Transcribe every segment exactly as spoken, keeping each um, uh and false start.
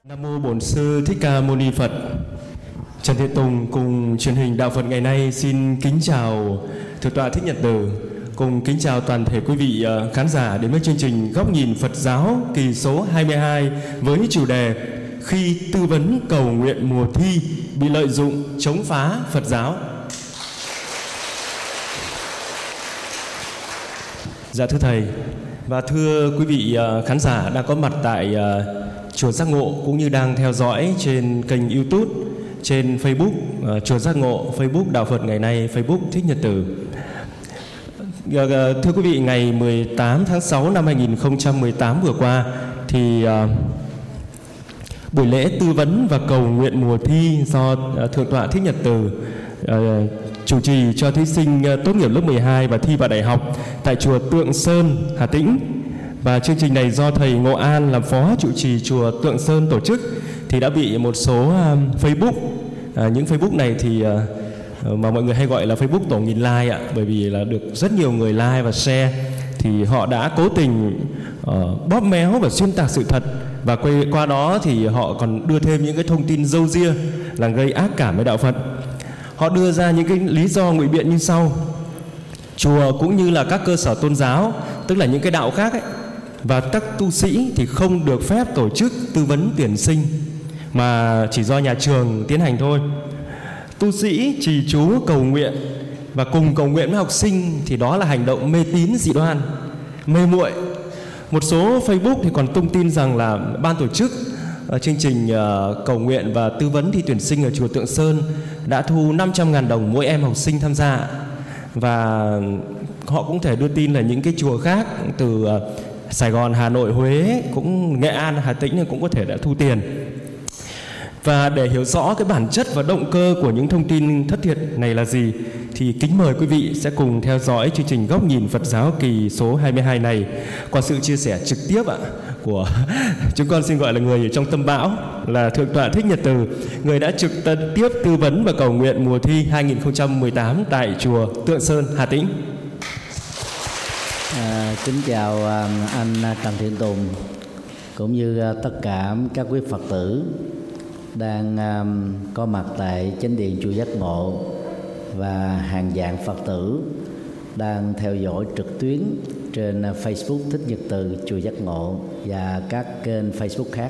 Nam mô Bổn Sư Thích Ca Mâu Ni Phật. Trần Thiện Tùng cùng truyền hình Đạo Phật ngày nay xin kính chào Thượng tọa Thích Nhật Từ, cùng kính chào toàn thể quý vị khán giả đến với chương trình Góc nhìn Phật giáo kỳ số hai mươi hai với chủ đề Khi tư vấn cầu nguyện mùa thi bị lợi dụng chống phá Phật giáo. Dạ thưa Thầy, và thưa quý vị khán giả đang có mặt tại Chùa Giác Ngộ cũng như đang theo dõi trên kênh YouTube, trên Facebook uh, Chùa Giác Ngộ, Facebook Đạo Phật ngày nay, Facebook Thích Nhật Từ. Uh, thưa quý vị, ngày mười tám tháng sáu năm hai nghìn không trăm mười tám vừa qua thì uh, buổi lễ tư vấn và cầu nguyện mùa thi do uh, Thượng tọa Thích Nhật Từ uh, chủ trì cho thí sinh uh, tốt nghiệp lớp mười hai và thi vào đại học tại chùa Tượng Sơn, Hà Tĩnh. Và chương trình này do thầy Ngộ An làm phó trụ trì chùa Tượng Sơn tổ chức thì đã bị một số um, Facebook, à, những Facebook này thì uh, mà mọi người hay gọi là Facebook tổ nghìn like ạ, bởi vì là được rất nhiều người like và share, thì họ đã cố tình uh, bóp méo và xuyên tạc sự thật, và quay qua đó thì họ còn đưa thêm những cái thông tin râu ria là gây ác cảm với đạo Phật. Họ đưa ra những cái lý do ngụy biện như sau: chùa cũng như là các cơ sở tôn giáo, tức là những cái đạo khác ấy, và các tu sĩ thì không được phép tổ chức tư vấn tuyển sinh, mà chỉ do nhà trường tiến hành thôi. Tu sĩ trì chú cầu nguyện và cùng cầu nguyện với học sinh thì đó là hành động mê tín dị đoan, mê muội. Một số Facebook thì còn tung tin rằng là ban tổ chức uh, chương trình uh, cầu nguyện và tư vấn thi tuyển sinh ở chùa Tượng Sơn đã thu năm trăm ngàn đồng mỗi em học sinh tham gia. Và họ cũng thể đưa tin là những cái chùa khác từ uh, Sài Gòn, Hà Nội, Huế, cũng Nghệ An, Hà Tĩnh cũng có thể đã thu tiền. Và để hiểu rõ cái bản chất và động cơ của những thông tin thất thiệt này là gì thì kính mời quý vị sẽ cùng theo dõi chương trình Góc nhìn Phật giáo kỳ số hai mươi hai này qua sự chia sẻ trực tiếp ạ của chúng con xin gọi là người ở trong tâm bão, là Thượng tọa Thích Nhật Từ, người đã trực tiếp tư vấn và cầu nguyện mùa thi hai nghìn không trăm mười tám tại chùa Tượng Sơn, Hà Tĩnh. À, kính chào anh Trần Thiện Tùng cũng như tất cả các quý Phật tử đang um, có mặt tại chánh điện chùa Giác Ngộ, và hàng vạn Phật tử đang theo dõi trực tuyến trên Facebook Thích Nhật Từ chùa Giác Ngộ và các kênh Facebook khác.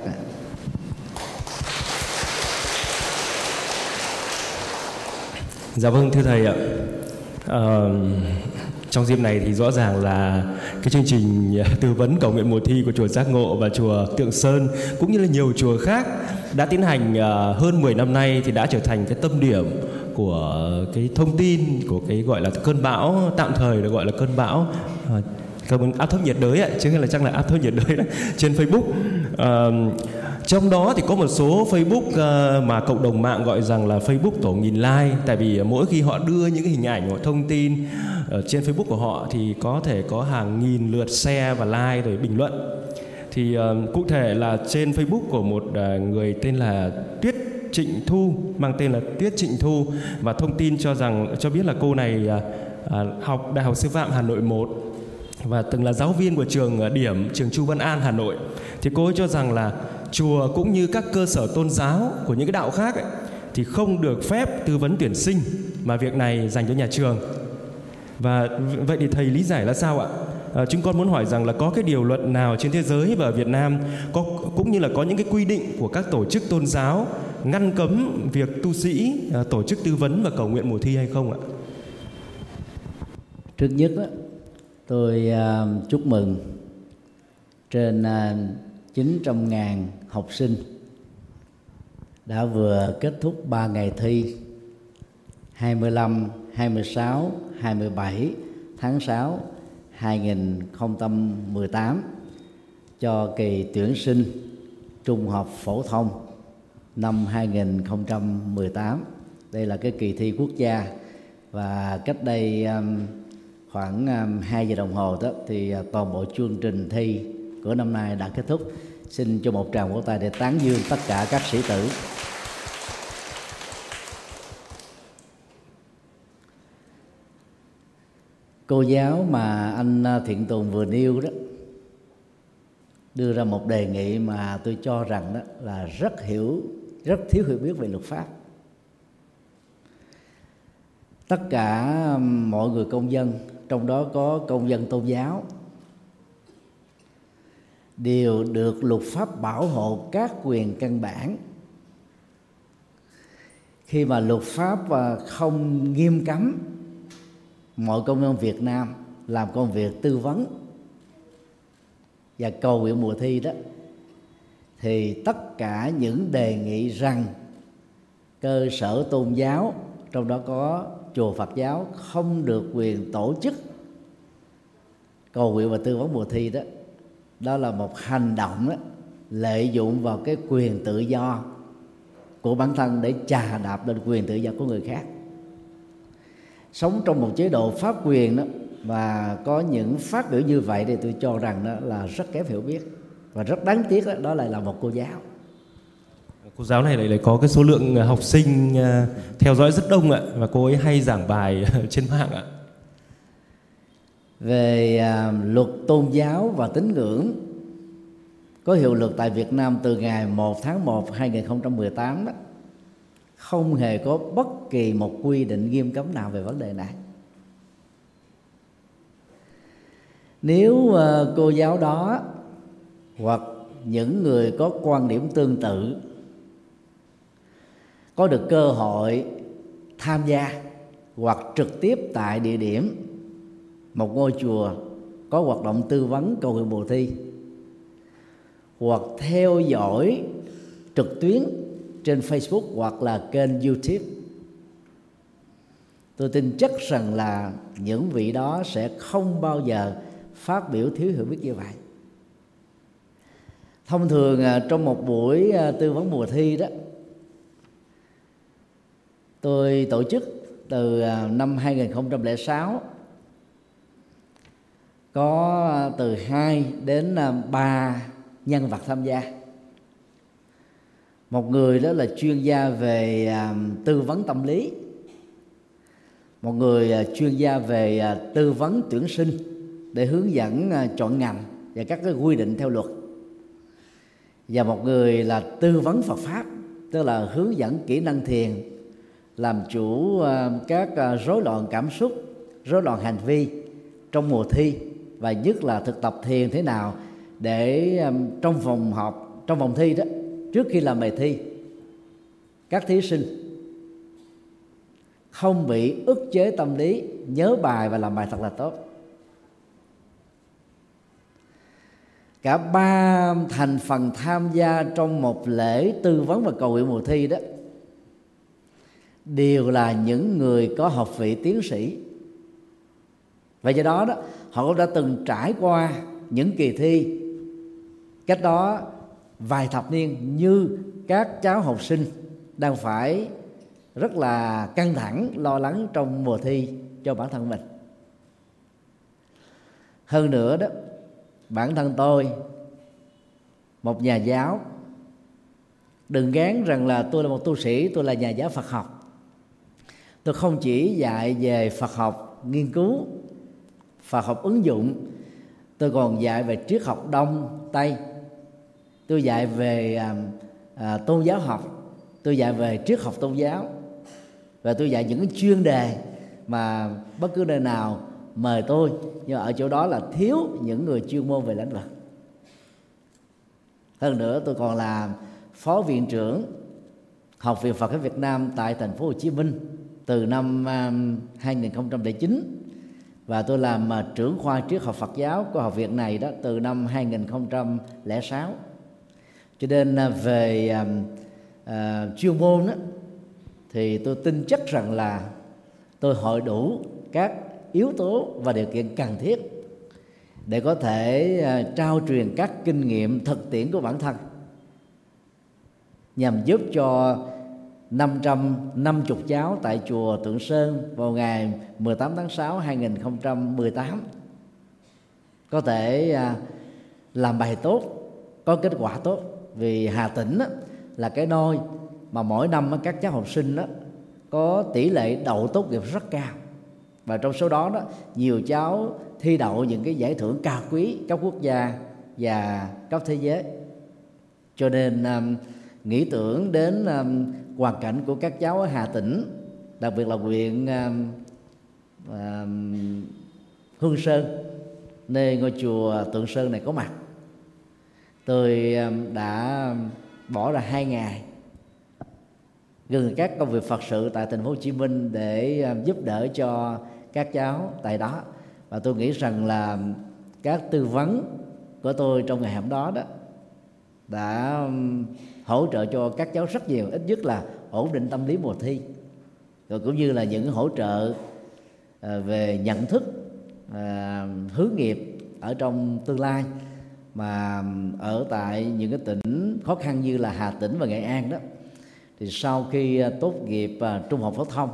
Dạ vâng, thưa thầy ạ. Uh, Trong dịp này thì rõ ràng là cái chương trình tư vấn cầu nguyện mùa thi của chùa Giác Ngộ và chùa Tượng Sơn cũng như là nhiều chùa khác đã tiến hành hơn mười năm nay thì đã trở thành cái tâm điểm của cái thông tin của cái gọi là cơn bão, tạm thời được gọi là cơn bão cơn áp thấp nhiệt đới ạ, chứ không là chắc là áp thấp nhiệt đới đó, trên Facebook. Uh, Trong đó thì có một số Facebook uh, mà cộng đồng mạng gọi rằng là Facebook tổ nghìn like, tại vì mỗi khi họ đưa những cái hình ảnh hoặc thông tin ở trên Facebook của họ thì có thể có hàng nghìn lượt share và like rồi bình luận. Thì uh, cụ thể là trên Facebook của một uh, người tên là Tuyết Trịnh Thu, mang tên là Tuyết Trịnh Thu, và thông tin cho rằng cho biết là cô này uh, uh, học Đại học Sư phạm Hà Nội một và từng là giáo viên của trường uh, điểm trường Chu Văn An, Hà Nội. Thì cô ấy cho rằng là chùa cũng như các cơ sở tôn giáo của những cái đạo khác ấy, thì không được phép tư vấn tuyển sinh, mà việc này dành cho nhà trường. Và vậy thì thầy lý giải là sao ạ? À, chúng con muốn hỏi rằng là có cái điều luật nào trên thế giới và ở Việt Nam có, cũng như là có những cái quy định của các tổ chức tôn giáo ngăn cấm việc tu sĩ à, tổ chức tư vấn và cầu nguyện mùa thi hay không ạ? Trước nhất đó, tôi uh, chúc mừng trên uh, chín trăm ngàn học sinh đã vừa kết thúc ba ngày thi hai mươi lăm, hai mươi sáu, hai mươi bảy tháng sáu hai nghìn không trăm mười tám cho kỳ tuyển sinh trung học phổ thông năm hai nghìn không trăm mười tám. Đây là cái kỳ thi quốc gia, và cách đây um, khoảng um, hai giờ đồng hồ đó thì uh, toàn bộ chương trình thi của năm nay đã kết thúc. Xin cho một tràng vỗ tay để tán dương tất cả các sĩ tử. Cô giáo mà anh Thiện Tùng vừa nêu đó đưa ra một đề nghị mà tôi cho rằng đó là rất hiểu, rất thiếu hiểu biết về luật pháp. Tất cả mọi người công dân, trong đó có công dân tôn giáo, đều được luật pháp bảo hộ các quyền căn bản. Khi mà luật pháp không nghiêm cấm mọi công dân Việt Nam làm công việc tư vấn và cầu nguyện mùa thi đó, thì tất cả những đề nghị rằng cơ sở tôn giáo, trong đó có chùa Phật giáo, không được quyền tổ chức cầu nguyện và tư vấn mùa thi đó, đó là một hành động đó, lợi dụng vào cái quyền tự do của bản thân để chà đạp lên quyền tự do của người khác. Sống trong một chế độ pháp quyền đó và có những phát biểu như vậy thì tôi cho rằng đó là rất kém hiểu biết, và rất đáng tiếc đó, đó lại là một cô giáo. Cô giáo này lại, lại có cái số lượng học sinh theo dõi rất đông ạ, và cô ấy hay giảng bài trên mạng ạ. Về à, luật tôn giáo và tín ngưỡng có hiệu lực tại Việt Nam từ ngày một tháng một năm hai nghìn không trăm mười tám đó, không hề có bất kỳ một quy định nghiêm cấm nào về vấn đề này. Nếu à, cô giáo đó hoặc những người có quan điểm tương tự có được cơ hội tham gia hoặc trực tiếp tại địa điểm một ngôi chùa có hoạt động tư vấn cầu nguyện mùa thi, hoặc theo dõi trực tuyến trên Facebook hoặc là kênh YouTube, tôi tin chắc rằng là những vị đó sẽ không bao giờ phát biểu thiếu hiểu biết như vậy. Thông thường trong một buổi tư vấn mùa thi đó, tôi tổ chức từ năm hai nghìn không trăm lẻ sáu, có từ hai đến ba nhân vật tham gia. Một người đó là chuyên gia về tư vấn tâm lý, một người chuyên gia về tư vấn tuyển sinh để hướng dẫn chọn ngành và các cái quy định theo luật, và một người là tư vấn Phật pháp, tức là hướng dẫn kỹ năng thiền, làm chủ các rối loạn cảm xúc, rối loạn hành vi trong mùa thi, và nhất là thực tập thiền thế nào để trong phòng họp, trong phòng thi đó, trước khi làm bài thi, các thí sinh không bị ức chế tâm lý, nhớ bài và làm bài thật là tốt. Cả ba thành phần tham gia trong một lễ tư vấn và cầu nguyện mùa thi đó đều là những người có học vị tiến sĩ. Vậy do đó đó, họ cũng đã từng trải qua những kỳ thi cách đó vài thập niên, như các cháu học sinh đang phải rất là căng thẳng, lo lắng trong mùa thi cho bản thân mình. Hơn nữa đó, bản thân tôi, một nhà giáo, đừng gán rằng là tôi là một tu sĩ, tôi là nhà giáo Phật học. Tôi không chỉ dạy về Phật học nghiên cứu, Phật học ứng dụng, tôi còn dạy về triết học Đông, Tây. Tôi dạy về à, à, tôn giáo học, tôi dạy về triết học tôn giáo, và tôi dạy những cái chuyên đề mà bất cứ nơi nào mời tôi, nhưng ở chỗ đó là thiếu những người chuyên môn về lĩnh vực. Hơn nữa, tôi còn là phó viện trưởng Học viện Phật giáo Việt Nam tại thành phố Hồ Chí Minh từ năm hai nghìn không trăm lẻ chín, và tôi làm trưởng khoa triết học Phật giáo của học viện này đó từ năm hai nghìn không trăm lẻ sáu. Cho nên về uh, chuyên môn đó, thì tôi tin chắc rằng là tôi hội đủ các yếu tố và điều kiện cần thiết để có thể uh, trao truyền các kinh nghiệm thực tiễn của bản thân, nhằm giúp cho năm trăm năm mươi cháu tại chùa Tượng Sơn vào ngày mười tám tháng sáu năm hai nghìn không trăm mười tám có thể làm bài tốt, có kết quả tốt. Vì Hà Tĩnh là cái nơi mà mỗi năm các cháu học sinh có tỷ lệ đậu tốt nghiệp rất cao, và trong số đó, đó nhiều cháu thi đậu những cái giải thưởng cao quý cấp quốc gia và cấp thế giới. Cho nên um, nghĩ tưởng đến um, hoàn cảnh của các cháu ở Hà Tĩnh, đặc biệt là huyện um, um, Hương Sơn, nơi ngôi chùa Tượng Sơn này có mặt, tôi um, đã bỏ ra hai ngày gần các công việc Phật sự tại thành phố Hồ Chí Minh để um, giúp đỡ cho các cháu tại đó. Và tôi nghĩ rằng là các tư vấn của tôi trong ngày hôm đó đó đã um, hỗ trợ cho các cháu rất nhiều, ít nhất là ổn định tâm lý mùa thi, rồi cũng như là những hỗ trợ uh, về nhận thức, uh, hướng nghiệp ở trong tương lai. Mà ở tại những cái tỉnh khó khăn như là Hà Tĩnh và Nghệ An đó, thì sau khi tốt nghiệp uh, trung học phổ thông,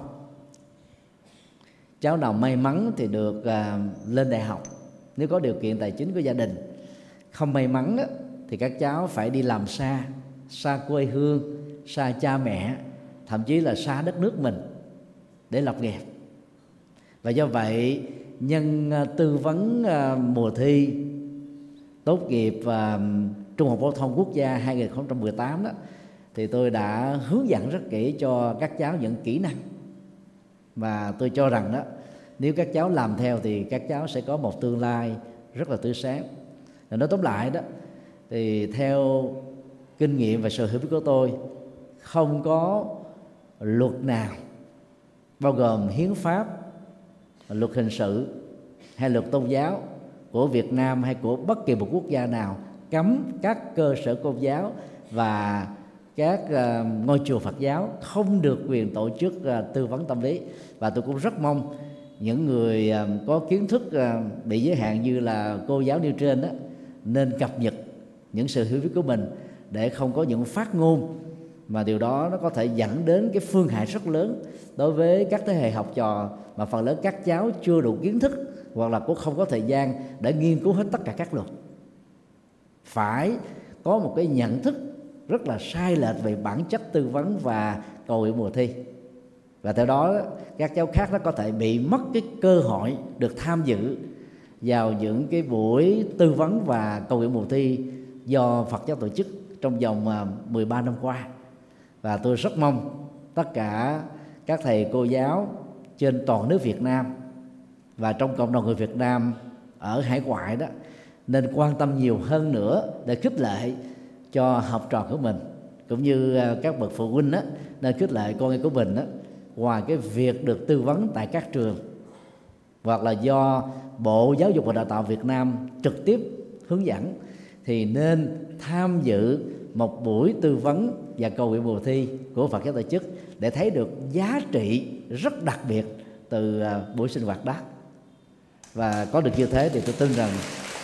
cháu nào may mắn thì được uh, lên đại học nếu có điều kiện tài chính của gia đình. Không may mắn đó, thì các cháu phải đi làm xa, xa quê hương, xa cha mẹ, thậm chí là xa đất nước mình để lập nghiệp. Và do vậy, nhân uh, tư vấn uh, mùa thi tốt nghiệp uh, trung học phổ thông quốc gia hai không một tám đó, thì tôi đã hướng dẫn rất kỹ cho các cháu những kỹ năng. Và tôi cho rằng đó, nếu các cháu làm theo thì các cháu sẽ có một tương lai rất là tươi sáng. Và nói tóm lại đó, thì theo kinh nghiệm và sự hiểu biết của tôi, không có luật nào bao gồm hiến pháp, luật hình sự hay luật tôn giáo của Việt Nam hay của bất kỳ một quốc gia nào cấm các cơ sở tôn giáo và các uh, ngôi chùa Phật giáo không được quyền tổ chức uh, tư vấn tâm lý. Và tôi cũng rất mong những người uh, có kiến thức uh, bị giới hạn như là cô giáo nêu trên đó, nên cập nhật những sự hiểu biết của mình để không có những phát ngôn mà điều đó nó có thể dẫn đến cái phương hại rất lớn đối với các thế hệ học trò, mà phần lớn các cháu chưa đủ kiến thức hoặc là cũng không có thời gian để nghiên cứu hết tất cả các luật. Phải có một cái nhận thức rất là sai lệch về bản chất tư vấn và cầu nguyện mùa thi, và theo đó các cháu khác nó có thể bị mất cái cơ hội được tham dự vào những cái buổi tư vấn và cầu nguyện mùa thi do Phật giáo tổ chức trong vòng mười ba năm qua. Và tôi rất mong tất cả các thầy cô giáo trên toàn nước Việt Nam và trong cộng đồng người Việt Nam ở hải ngoại đó nên quan tâm nhiều hơn nữa để khích lệ cho học trò của mình, cũng như các bậc phụ huynh đó nên khích lệ con em của mình đó, ngoài cái việc được tư vấn tại các trường hoặc là do Bộ Giáo dục và Đào tạo Việt Nam trực tiếp hướng dẫn, thì nên tham dự một buổi tư vấn và cầu nguyện mùa thi của Phật giáo tổ chức để thấy được giá trị rất đặc biệt từ buổi sinh hoạt đó. Và có được như thế thì tôi tin rằng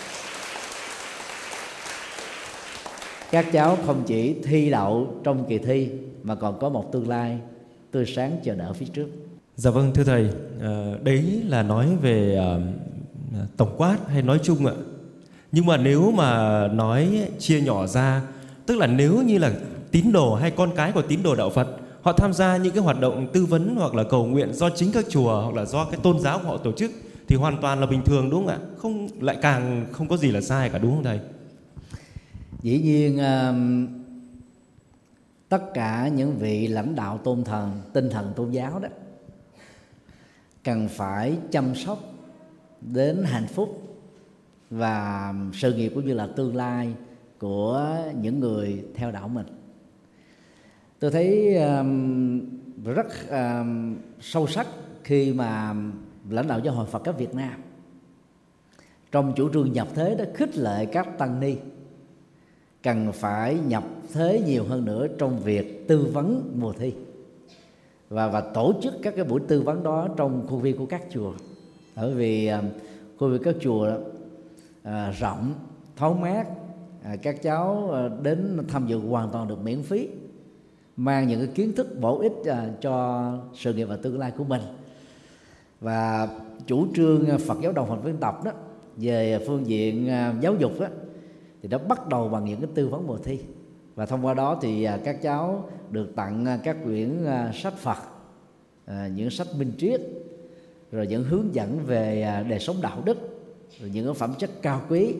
các cháu không chỉ thi đậu trong kỳ thi mà còn có một tương lai tươi sáng chờ đợi phía trước. Dạ vâng, thưa thầy, à, đấy là nói về à, tổng quát hay nói chung ạ. Nhưng mà nếu mà nói chia nhỏ ra, tức là nếu như là tín đồ hay con cái của tín đồ đạo Phật, họ tham gia những cái hoạt động tư vấn hoặc là cầu nguyện do chính các chùa hoặc là do cái tôn giáo của họ tổ chức thì hoàn toàn là bình thường, đúng không ạ? Không, lại càng không có gì là sai cả, đúng không thầy? Dĩ nhiên uh, tất cả những vị lãnh đạo tôn thần, tinh thần tôn giáo đó cần phải chăm sóc đến hạnh phúc và sự nghiệp cũng như là tương lai của những người theo đạo mình. Tôi thấy um, rất um, sâu sắc khi mà lãnh đạo Giáo hội Phật giáo Việt Nam trong chủ trương nhập thế đã khích lệ các tăng ni cần phải nhập thế nhiều hơn nữa trong việc tư vấn mùa thi và và tổ chức các cái buổi tư vấn đó trong khuôn viên của các chùa. Bởi vì uh, khuôn viên các chùa uh, rộng, thoáng mát, uh, các cháu uh, đến tham dự hoàn toàn được miễn phí, mang những cái kiến thức bổ ích uh, cho sự nghiệp và tương lai của mình. Và chủ trương Phật giáo đồng hành với dân tộc đó về phương diện uh, giáo dục đó thì đã bắt đầu bằng những cái tư vấn mùa thi, và thông qua đó thì uh, các cháu được tặng uh, các quyển uh, sách Phật, uh, những sách minh triết, rồi những hướng dẫn về uh, đời sống đạo đức, rồi những phẩm chất cao quý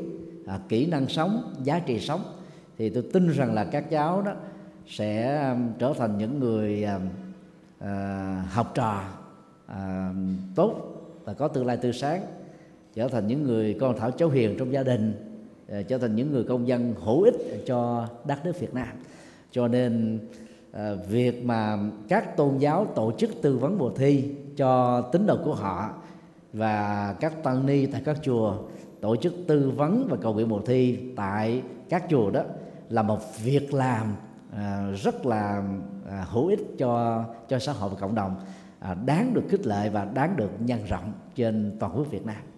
à, kỹ năng sống, giá trị sống, thì tôi tin rằng là các cháu đó sẽ um, trở thành những người um, uh, học trò uh, tốt và có tương lai tươi sáng, trở thành những người con thảo cháu hiền trong gia đình, uh, trở thành những người công dân hữu ích cho đất nước Việt Nam. Cho nên uh, việc mà các tôn giáo tổ chức tư vấn mùa thi cho tín đồ của họ và các tăng ni tại các chùa tổ chức tư vấn và cầu nguyện mùa thi tại các chùa đó là một việc làm à, rất là à, hữu ích cho cho xã hội và cộng đồng, à, đáng được khích lệ và đáng được nhân rộng trên toàn quốc Việt Nam.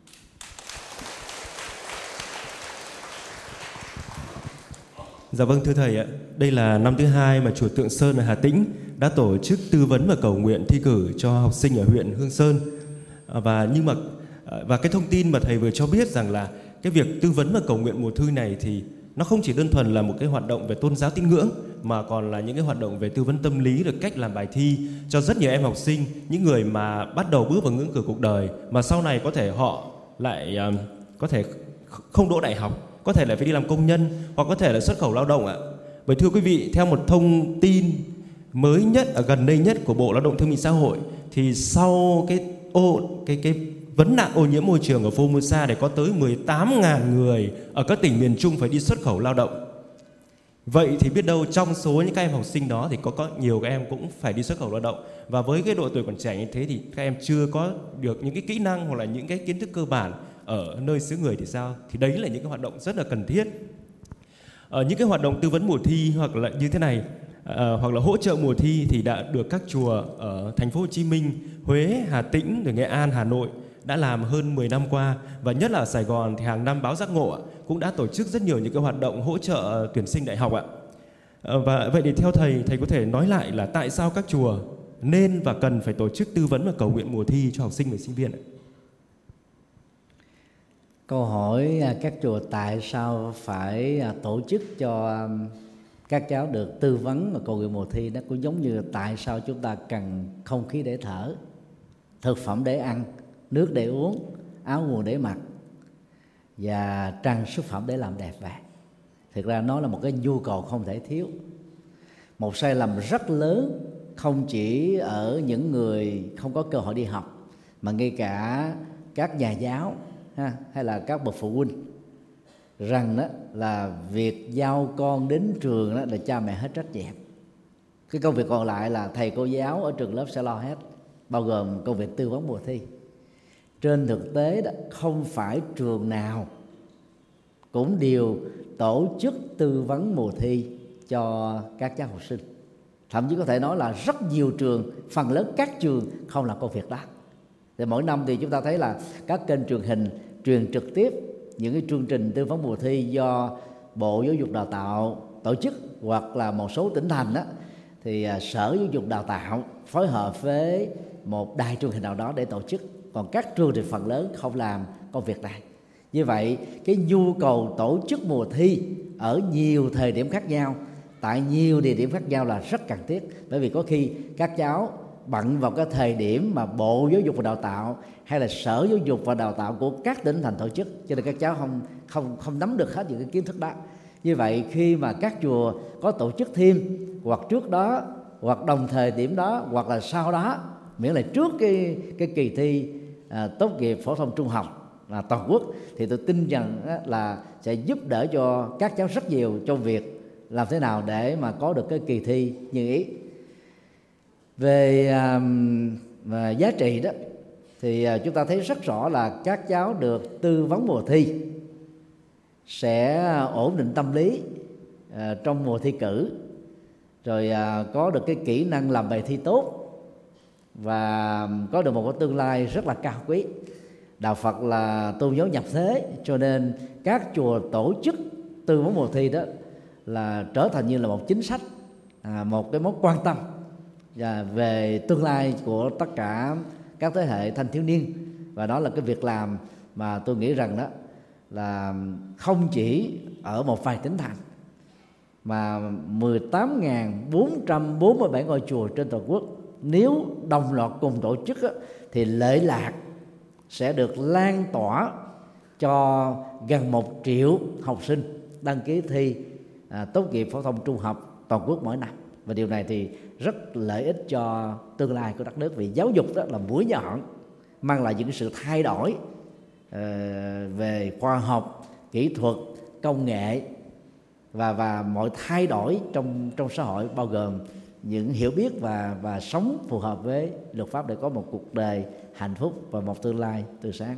Dạ vâng, thưa thầy ạ, đây là năm thứ hai mà chùa Tượng Sơn ở Hà Tĩnh đã tổ chức tư vấn và cầu nguyện thi cử cho học sinh ở huyện Hương Sơn. Và nhưng mà và cái thông tin mà thầy vừa cho biết rằng là cái việc tư vấn và cầu nguyện mùa thi này thì nó không chỉ đơn thuần là một cái hoạt động về tôn giáo tín ngưỡng, mà còn là những cái hoạt động về tư vấn tâm lý, được cách làm bài thi cho rất nhiều em học sinh, những người mà bắt đầu bước vào ngưỡng cửa cuộc đời mà sau này có thể họ lại uh, có thể không đỗ đại học, có thể lại phải đi làm công nhân, hoặc có thể là xuất khẩu lao động ạ. Bởi thưa quý vị, theo một thông tin mới nhất ở gần đây nhất của Bộ Lao động Thương binh Xã hội, thì sau cái ô cái cái vấn nạn ô nhiễm môi trường ở Formosa để có tới mười tám nghìn người ở các tỉnh miền Trung phải đi xuất khẩu lao động. Vậy thì biết đâu trong số những các em học sinh đó thì có có nhiều các em cũng phải đi xuất khẩu lao động, và với cái độ tuổi còn trẻ như thế thì các em chưa có được những cái kỹ năng hoặc là những cái kiến thức cơ bản ở nơi xứ người thì sao? Thì đấy là những cái hoạt động rất là cần thiết. Ở những cái hoạt động tư vấn mùa thi hoặc là như thế này, à, hoặc là hỗ trợ mùa thi thì đã được các chùa ở thành phố Hồ Chí Minh, Huế, Hà Tĩnh, rồi Nghệ An, Hà Nội đã làm hơn mười năm qua, và nhất là ở Sài Gòn thì hàng năm báo Giác Ngộ cũng đã tổ chức rất nhiều những cái hoạt động hỗ trợ tuyển sinh đại học ạ. Và vậy thì theo thầy, thầy có thể nói lại là tại sao các chùa nên và cần phải tổ chức tư vấn và cầu nguyện mùa thi cho học sinh và sinh viên ạ? Câu hỏi các chùa tại sao phải tổ chức cho các cháu được tư vấn và cầu nguyện mùa thi, nó cũng giống như tại sao chúng ta cần không khí để thở, thực phẩm để ăn, nước để uống, áo quần để mặc và trang sức phẩm để làm đẹp vậy. Thực ra nó là một cái nhu cầu không thể thiếu. Một sai lầm rất lớn không chỉ ở những người không có cơ hội đi học, mà ngay cả các nhà giáo ha, hay là các bậc phụ huynh, rằng đó là việc giao con đến trường đó là cha mẹ hết trách nhiệm. Cái công việc còn lại là thầy cô giáo ở trường lớp sẽ lo hết, bao gồm công việc tư vấn mùa thi. Trên thực tế đó, không phải trường nào cũng đều tổ chức tư vấn mùa thi cho các cháu học sinh. Thậm chí có thể nói là rất nhiều trường, phần lớn các trường không làm công việc đó. Thì mỗi năm thì chúng ta thấy là các kênh truyền hình truyền trực tiếp những cái chương trình tư vấn mùa thi do Bộ Giáo dục Đào tạo tổ chức, hoặc là một số tỉnh thành đó thì Sở Giáo dục Đào tạo phối hợp với một đài truyền hình nào đó để tổ chức. Còn các trường thì phần lớn không làm công việc này. Như vậy cái nhu cầu tổ chức mùa thi ở nhiều thời điểm khác nhau, tại nhiều địa điểm khác nhau là rất cần thiết. Bởi vì có khi các cháu bận vào cái thời điểm mà Bộ Giáo dục và Đào tạo hay là Sở Giáo dục và Đào tạo của các tỉnh thành tổ chức, cho nên các cháu không không không nắm được hết những cái kiến thức đó. Như vậy khi mà các chùa có tổ chức thêm, hoặc trước đó, hoặc đồng thời điểm đó, hoặc là sau đó, miễn là trước cái cái kỳ thi à, tốt nghiệp phổ thông trung học là toàn quốc, thì tôi tin rằng á, là sẽ giúp đỡ cho các cháu rất nhiều trong việc làm thế nào để mà có được cái kỳ thi như ý. Về à, à, giá trị đó thì à, chúng ta thấy rất rõ là các cháu được tư vấn mùa thi sẽ ổn định tâm lý à, trong mùa thi cử, rồi à, có được cái kỹ năng làm bài thi tốt và có được một cái tương lai rất là cao quý. Đạo Phật là tôn giáo nhập thế, cho nên các chùa tổ chức tư vấn mùa thi đó là trở thành như là một chính sách, à, một cái mối quan tâm và về tương lai của tất cả các thế hệ thanh thiếu niên. Và đó là cái việc làm mà tôi nghĩ rằng đó là không chỉ ở một vài tỉnh thành, mà mười tám nghìn bốn trăm bốn mươi bảy ngôi chùa trên toàn quốc nếu đồng loạt cùng tổ chức đó, thì lệ lạc sẽ được lan tỏa cho gần một triệu học sinh đăng ký thi à, tốt nghiệp phổ thông trung học toàn quốc mỗi năm. Và điều này thì rất lợi ích cho tương lai của đất nước, vì giáo dục đó là mũi nhọn mang lại những sự thay đổi uh, về khoa học, kỹ thuật, công nghệ và và mọi thay đổi trong trong xã hội, bao gồm những hiểu biết và và sống phù hợp với luật pháp để có một cuộc đời hạnh phúc và một tương lai tươi sáng.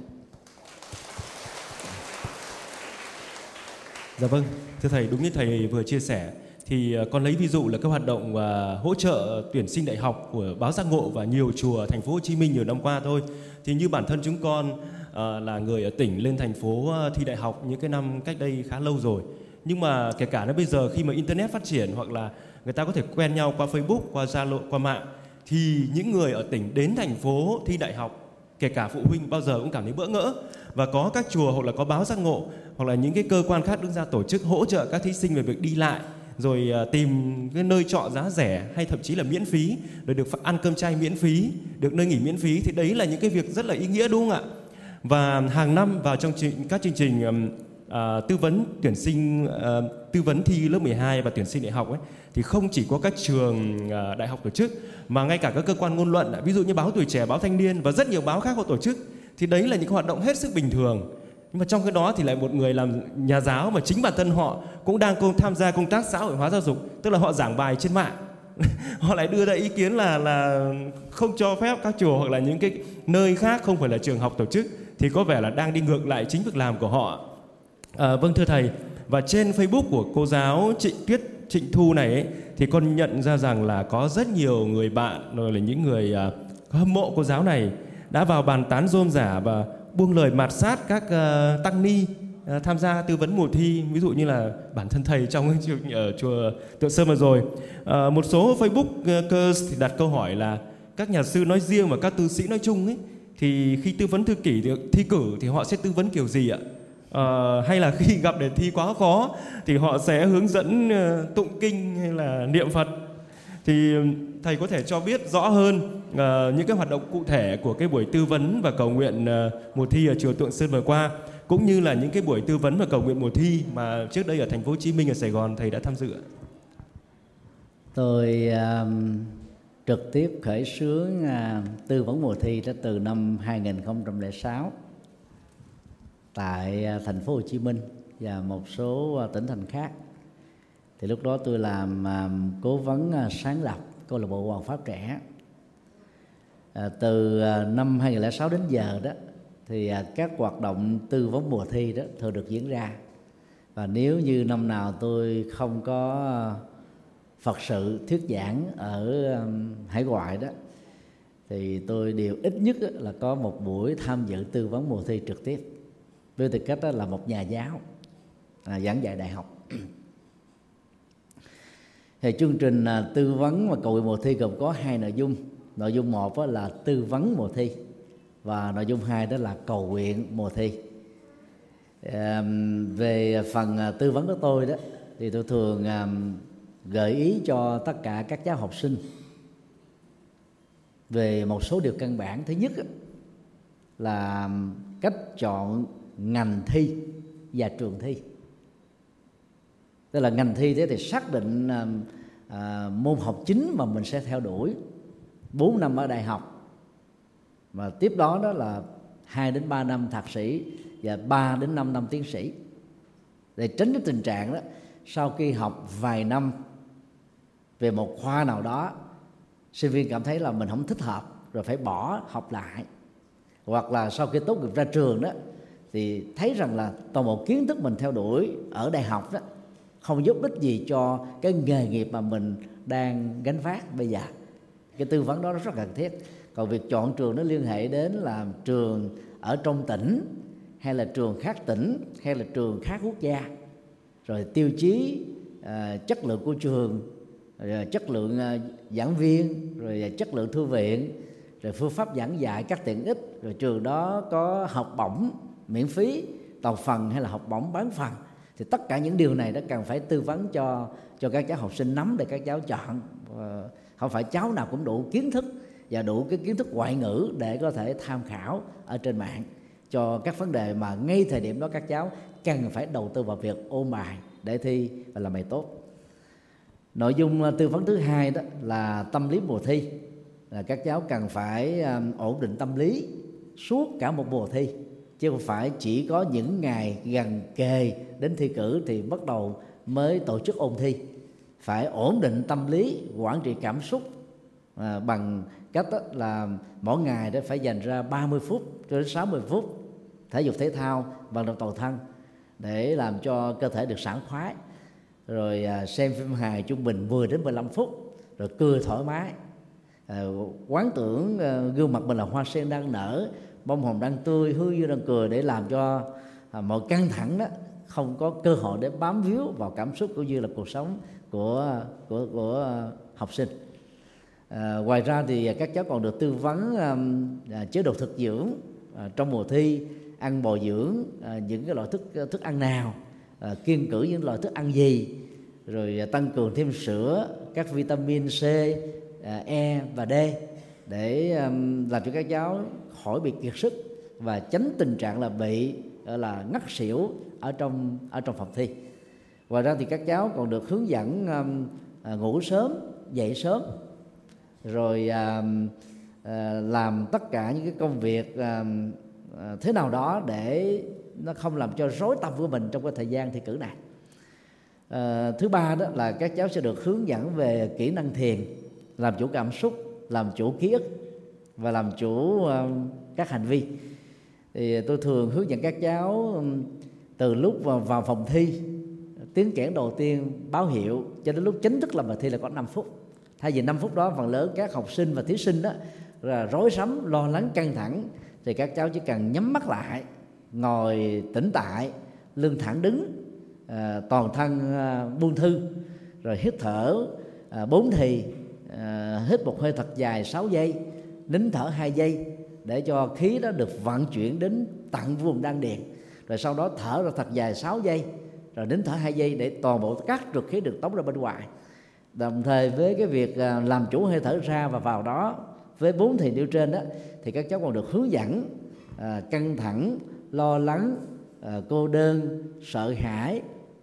Dạ vâng, thưa thầy, đúng như thầy vừa chia sẻ thì con lấy ví dụ là cái hoạt động uh, hỗ trợ tuyển sinh đại học của Báo Giác Ngộ và nhiều chùa thành phố Hồ Chí Minh nhiều năm qua thôi. Thì như bản thân chúng con uh, là người ở tỉnh lên thành phố uh, thi đại học những cái năm cách đây khá lâu rồi. Nhưng mà kể cả đến bây giờ khi mà internet phát triển hoặc là người ta có thể quen nhau qua Facebook, qua Zalo, qua mạng, thì những người ở tỉnh đến thành phố thi đại học, kể cả phụ huynh bao giờ cũng cảm thấy bỡ ngỡ. Và có các chùa hoặc là có Báo Giác Ngộ hoặc là những cái cơ quan khác đứng ra tổ chức hỗ trợ các thí sinh về việc đi lại, rồi tìm cái nơi trọ giá rẻ hay thậm chí là miễn phí, rồi được ăn cơm chay miễn phí, được nơi nghỉ miễn phí, thì đấy là những cái việc rất là ý nghĩa, đúng không ạ? Và hàng năm vào trong các chương trình à, tư vấn tuyển sinh, à, tư vấn thi lớp mười hai và tuyển sinh đại học ấy, thì không chỉ có các trường à, đại học tổ chức, mà ngay cả các cơ quan ngôn luận, ví dụ như Báo Tuổi Trẻ, Báo Thanh Niên và rất nhiều báo khác họ tổ chức. Thì đấy là những hoạt động hết sức bình thường. Nhưng mà trong cái đó thì lại một người làm nhà giáo mà chính bản thân họ cũng đang công, tham gia công tác xã hội hóa giáo dục, tức là họ giảng bài trên mạng. Họ lại đưa ra ý kiến là là không cho phép các chùa hoặc là những cái nơi khác không phải là trường học tổ chức, thì có vẻ là đang đi ngược lại chính việc làm của họ. À, vâng thưa thầy, và trên Facebook của cô giáo Trịnh Tuyết Trịnh Thu này ấy, thì con nhận ra rằng là có rất nhiều người bạn rồi là những người uh, hâm mộ cô giáo này đã vào bàn tán rôm rả và buông lời mạt sát các uh, tăng ni uh, tham gia tư vấn mùa thi, ví dụ như là bản thân thầy trong cái trường ở chùa Tượng Sơn vừa rồi. Uh, một số Facebookers thì đặt câu hỏi là các nhà sư nói riêng và các tu sĩ nói chung ấy, thì khi tư vấn thư kỷ thì, thi cử thì họ sẽ tư vấn kiểu gì ạ? Uh, hay là khi gặp đề thi quá khó thì họ sẽ hướng dẫn uh, tụng kinh hay là niệm Phật? Thì thầy có thể cho biết rõ hơn uh, những cái hoạt động cụ thể của cái buổi tư vấn và cầu nguyện uh, mùa thi ở chùa Tượng Sơn vừa qua, cũng như là những cái buổi tư vấn và cầu nguyện mùa thi mà trước đây ở thành phố Hồ Chí Minh, ở Sài Gòn thầy đã tham dự? Tôi uh, trực tiếp khởi xướng uh, tư vấn mùa thi đó từ năm hai nghìn không trăm lẻ sáu tại uh, thành phố Hồ Chí Minh và một số uh, tỉnh thành khác. Thì lúc đó tôi làm uh, cố vấn uh, sáng lập câu lạc bộ Hoàng Pháp Trẻ. À, từ uh, năm hai nghìn không trăm lẻ sáu đến giờ đó thì uh, các hoạt động tư vấn mùa thi đó thường được diễn ra. Và nếu như năm nào tôi không có uh, Phật sự thuyết giảng ở um, hải ngoại đó, thì tôi đều ít nhất là có một buổi tham dự tư vấn mùa thi trực tiếp, với tư cách đó là một nhà giáo à, giảng dạy đại học. Thì chương trình à, tư vấn và cầu nguyện mùa thi gồm có hai nội dung. Nội dung một là tư vấn mùa thi, và nội dung hai đó là cầu nguyện mùa thi. À, về phần à, tư vấn của tôi đó thì tôi thường à, gợi ý cho tất cả các cháu học sinh về một số điều căn bản. Thứ nhất là cách chọn ngành thi và trường thi. Tức là ngành thi thế thì xác định à, môn học chính mà mình sẽ theo đuổi bốn năm ở đại học, và tiếp đó đó là hai đến ba năm thạc sĩ và ba đến năm năm tiến sĩ, để tránh cái tình trạng đó sau khi học vài năm về một khoa nào đó, sinh viên cảm thấy là mình không thích hợp rồi phải bỏ học lại, hoặc là sau khi tốt nghiệp ra trường đó thì thấy rằng là toàn bộ kiến thức mình theo đuổi ở đại học đó không giúp ích gì cho cái nghề nghiệp mà mình đang gánh vác bây giờ. Cái tư vấn đó rất cần thiết. Còn việc chọn trường nó liên hệ đến là trường ở trong tỉnh hay là trường khác tỉnh hay là trường khác quốc gia, rồi tiêu chí uh, chất lượng của trường, rồi chất lượng uh, giảng viên, rồi chất lượng thư viện, rồi phương pháp giảng dạy, các tiện ích, rồi trường đó có học bổng miễn phí toàn phần hay là học bổng bán phần. Thì tất cả những điều này đã cần phải tư vấn cho cho các cháu học sinh nắm để các cháu chọn. Uh, không phải cháu nào cũng đủ kiến thức và đủ cái kiến thức ngoại ngữ để có thể tham khảo ở trên mạng. cho các vấn đề mà ngay thời điểm đó các cháu cần phải đầu tư vào việc ôn bài để thi và làm bài tốt. Nội dung tư vấn thứ hai đó là tâm lý mùa thi, là các cháu cần phải ổn định tâm lý suốt cả một mùa thi, chứ không phải chỉ có những ngày gần kề đến thi cử thì bắt đầu mới tổ chức ôn thi. Phải ổn định tâm lý, quản trị cảm xúc à, bằng cách là mỗi ngày đó phải dành ra ba mươi phút cho đến sáu mươi phút thể dục thể thao, vận động toàn thân để làm cho cơ thể được sảng khoái, rồi à, xem phim hài trung bình mười đến mười lăm phút, rồi cười thoải mái, à, quán tưởng à, gương mặt mình là hoa sen đang nở, bông hồng đang tươi, hương như đang cười, để làm cho à, mọi căng thẳng đó không có cơ hội để bám víu vào cảm xúc cũng như là cuộc sống của của của học sinh. À, ngoài ra thì các cháu còn được tư vấn à, chế độ thực dưỡng à, trong mùa thi, ăn bồi dưỡng à, những cái loại thức thức ăn nào, à, kiêng cữ những loại thức ăn gì, rồi à, tăng cường thêm sữa, các vitamin C, à, E và D để à, làm cho các cháu khỏi bị kiệt sức và tránh tình trạng là bị là ngất xỉu ở trong ở trong phòng thi. Ngoài ra thì các cháu còn được hướng dẫn à, ngủ sớm, dậy sớm, rồi à, à, làm tất cả những cái công việc à, à, thế nào đó để nó không làm cho rối tâm của mình trong cái thời gian thi cử này. À, thứ ba đó là các cháu sẽ được hướng dẫn về kỹ năng thiền, làm chủ cảm xúc, làm chủ ký ức và làm chủ à, các hành vi. Thì tôi thường hướng dẫn các cháu từ lúc vào, vào phòng thi, tiếng kẽn đầu tiên báo hiệu cho đến lúc chính thức làm bài thi là có năm phút. Thay vì năm phút đó, phần lớn các học sinh và thí sinh đó là rối rắm, lo lắng, căng thẳng, thì các cháu chỉ cần nhắm mắt lại, ngồi tĩnh tại, lưng thẳng đứng, à, toàn thân à, buông thư, rồi hít thở à, bốn thì, à, hít một hơi thật dài sáu giây, nín thở hai giây để cho khí đó được vận chuyển đến tận vùng đan điền, rồi sau đó thở ra thật dài sáu giây, rồi nín thở hai giây để toàn bộ các trục khí được tống ra bên ngoài. Đồng thời với cái việc làm chủ hơi thở ra và vào đó với bốn thì nêu trên đó, thì các cháu còn được hướng dẫn à, căng thẳng, lo lắng, à, cô đơn, sợ hãi,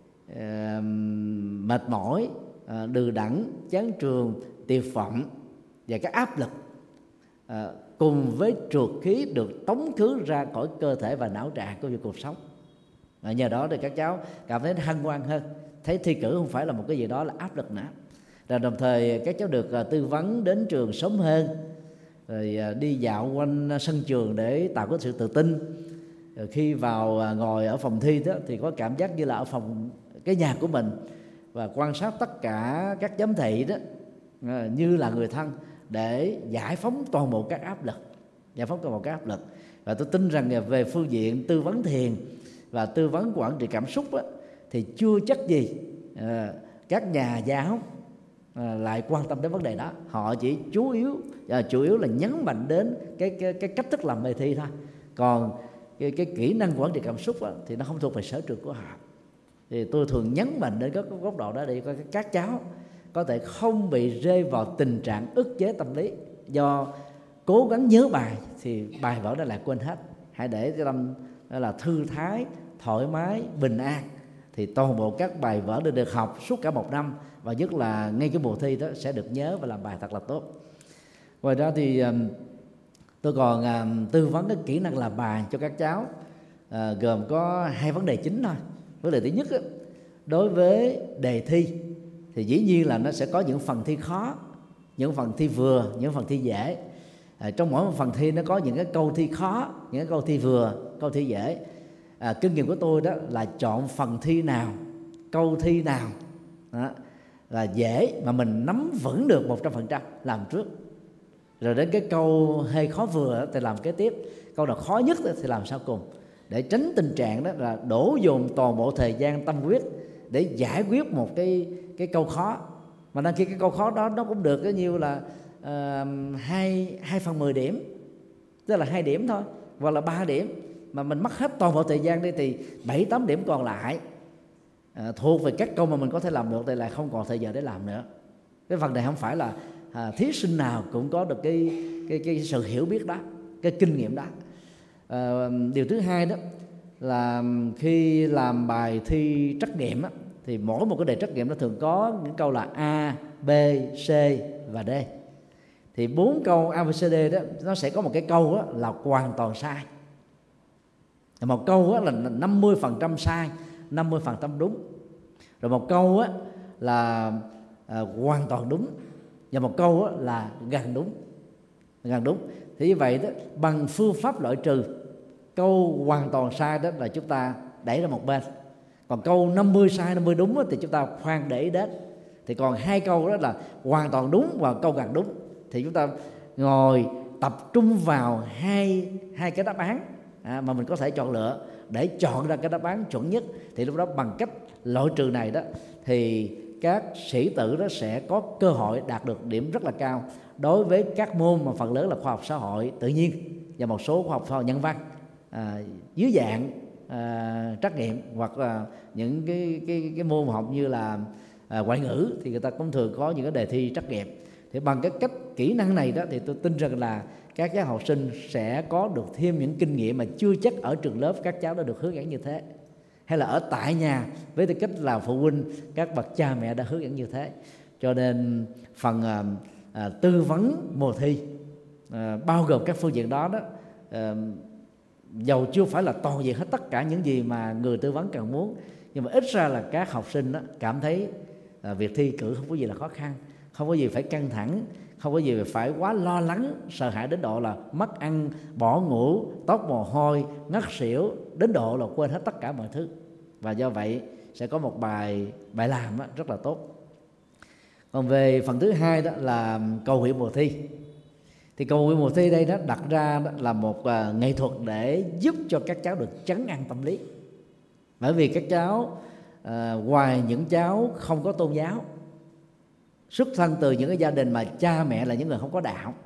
à, mệt mỏi, à, đừ đẫn, chán trường, tuyệt vọng và các áp lực à, cùng với trượt khí được tống khứ ra khỏi cơ thể và não trạng của cuộc sống. À, nhờ đó thì các cháu cảm thấy hân hoan hơn, thấy thi cử không phải là một cái gì đó là áp lực nữa. Rồi đồng thời các cháu được uh, tư vấn đến trường sớm hơn, rồi uh, đi dạo quanh sân trường để tạo có sự tự tin. Rồi khi vào uh, ngồi ở phòng thi đó thì có cảm giác như là ở phòng cái nhà của mình, và quan sát tất cả các giám thị đó uh, như là người thân, để giải phóng toàn bộ các áp lực, giải phóng toàn bộ các áp lực. Và tôi tin rằng về phương diện tư vấn thiền và tư vấn quản trị cảm xúc đó, thì chưa chắc gì uh, các nhà giáo À, lại quan tâm đến vấn đề đó. Họ chỉ chú yếu à, chủ yếu là nhấn mạnh đến cái cái, cái cách thức làm bài thi thôi. Còn cái, cái kỹ năng quản trị cảm xúc đó, thì nó không thuộc về sở trường của họ. Thì tôi thường nhấn mạnh đến các góc độ đó để các cháu có thể không bị rơi vào tình trạng ức chế tâm lý do cố gắng nhớ bài thì bài vở đã lại quên hết. Hãy để cho tâm là thư thái, thoải mái, bình an, thì toàn bộ các bài vở đều được học suốt cả một năm, và nhất là ngay cái mùa thi đó sẽ được nhớ và làm bài thật là tốt. Ngoài ra thì tôi còn tư vấn cái kỹ năng làm bài cho các cháu, à, gồm có hai vấn đề chính thôi. Vấn đề thứ nhất đó, đối với đề thi thì dĩ nhiên là nó sẽ có những phần thi khó, những phần thi vừa, những phần thi dễ. À, trong mỗi một phần thi nó có những cái câu thi khó, những cái câu thi vừa, câu thi dễ. À, kinh nghiệm của tôi đó là chọn phần thi nào, câu thi nào đó, là dễ mà mình nắm vững được một trăm phần trăm làm trước, rồi đến cái câu hơi khó vừa thì làm kế tiếp, câu nào khó nhất thì làm sau cùng, để tránh tình trạng đó là đổ dồn toàn bộ thời gian tâm huyết để giải quyết một cái cái câu khó, mà đôi khi cái câu khó đó nó cũng được cái nhiêu là uh, hai hai phần mười điểm, tức là hai điểm thôi, hoặc là ba điểm, mà mình mất hết toàn bộ thời gian đi thì bảy tám điểm còn lại à, thuộc về các câu mà mình có thể làm được thì lại không còn thời giờ để làm nữa. Cái phần này không phải là à, thí sinh nào cũng có được cái cái cái sự hiểu biết đó, cái kinh nghiệm đó. À, điều thứ hai đó là khi làm bài thi trắc nghiệm á, thì mỗi một cái đề trắc nghiệm nó thường có những câu là A, B, C và D. Thì bốn câu A, B, C, D đó nó sẽ có một cái câu đó là hoàn toàn sai, một câu đó là năm mươi phần trăm sai, năm mươi phần trăm đúng, rồi một câu đó là à, hoàn toàn đúng, và một câu đó là gần đúng, gần đúng. Thì như vậy đó, bằng phương pháp loại trừ, câu hoàn toàn sai đó là chúng ta đẩy ra một bên, còn câu năm mươi sai năm mươi đúng đó, thì chúng ta khoan để ý đến. Thì còn hai câu đó là hoàn toàn đúng và câu gần đúng, thì chúng ta ngồi tập trung vào hai hai cái đáp án à, mà mình có thể chọn lựa để chọn ra cái đáp án chuẩn nhất. Thì lúc đó bằng cách loại trừ này đó, thì các sĩ tử đó sẽ có cơ hội đạt được điểm rất là cao đối với các môn mà phần lớn là khoa học xã hội tự nhiên và một số khoa học xã hội nhân văn à, dưới dạng à, trắc nghiệm, hoặc là những cái cái cái môn học như là à, ngoại ngữ thì người ta cũng thường có những cái đề thi trắc nghiệm. Thì bằng cái cách kỹ năng này đó, thì tôi tin rằng là các cháu học sinh sẽ có được thêm những kinh nghiệm mà chưa chắc ở trường lớp các cháu đã được hướng dẫn như thế, hay là ở tại nhà với tư cách là phụ huynh, các bậc cha mẹ đã hướng dẫn như thế. Cho nên phần à, à, tư vấn mùa thi à, bao gồm các phương diện đó đó, à, dầu chưa phải là toàn diện hết tất cả những gì mà người tư vấn cần muốn, nhưng mà ít ra là các học sinh đó cảm thấy à, việc thi cử không có gì là khó khăn, không có gì phải căng thẳng, không có gì phải quá lo lắng, sợ hãi đến độ là mất ăn, bỏ ngủ, tóc mồ hôi, ngất xỉu, đến độ là quên hết tất cả mọi thứ. Và do vậy sẽ có một bài bài làm đó, rất là tốt. Còn về phần thứ hai đó là cầu nguyện mùa thi. Thì cầu nguyện mùa thi đây đó đặt ra đó là một uh, nghệ thuật để giúp cho các cháu được trấn an tâm lý. Bởi vì các cháu uh, ngoài những cháu không có tôn giáo, xuất thân từ những cái gia đình mà cha mẹ là những người không có đạo,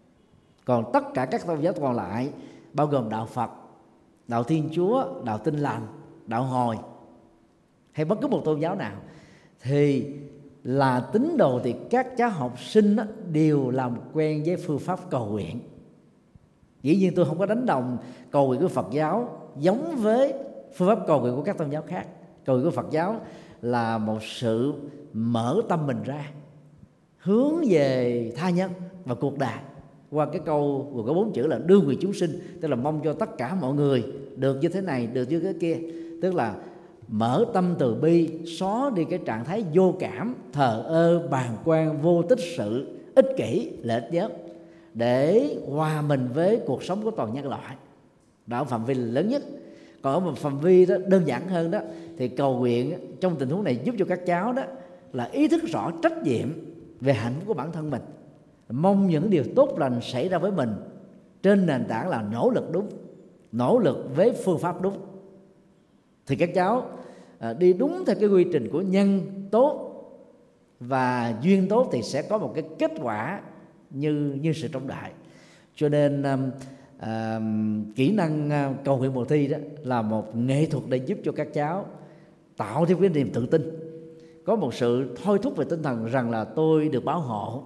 còn tất cả các tôn giáo còn lại bao gồm đạo Phật, đạo Thiên Chúa, đạo Tin Lành, đạo Hồi hay bất cứ một tôn giáo nào, thì là tín đồ thì các cháu học sinh đều làm quen với phương pháp cầu nguyện. Dĩ nhiên tôi không có đánh đồng cầu nguyện của Phật giáo giống với phương pháp cầu nguyện của các tôn giáo khác. Cầu nguyện của Phật giáo là một sự mở tâm mình ra, hướng về tha nhân và cuộc đời qua cái câu vừa có bốn chữ là đưa người chúng sinh, tức là mong cho tất cả mọi người được như thế này, được như thế kia, tức là mở tâm từ bi, xóa đi cái trạng thái vô cảm, thờ ơ, bàng quan, vô tích sự, ích kỷ, lợi ích nhất, để hòa mình với cuộc sống của toàn nhân loại. Đó là phạm vi lớn nhất. Còn ở một phạm vi đó đơn giản hơn đó, thì cầu nguyện trong tình huống này giúp cho các cháu đó là ý thức rõ trách nhiệm về hạnh phúc của bản thân mình, mong những điều tốt lành xảy ra với mình trên nền tảng là nỗ lực đúng, nỗ lực với phương pháp đúng. Thì các cháu à, đi đúng theo cái quy trình của nhân tốt và duyên tốt thì sẽ có một cái kết quả như như sự trông đợi. Cho nên à, à, kỹ năng à, cầu nguyện mùa thi đó là một nghệ thuật để giúp cho các cháu tạo thêm cái niềm tự tin, có một sự thôi thúc về tinh thần rằng là tôi được bảo hộ,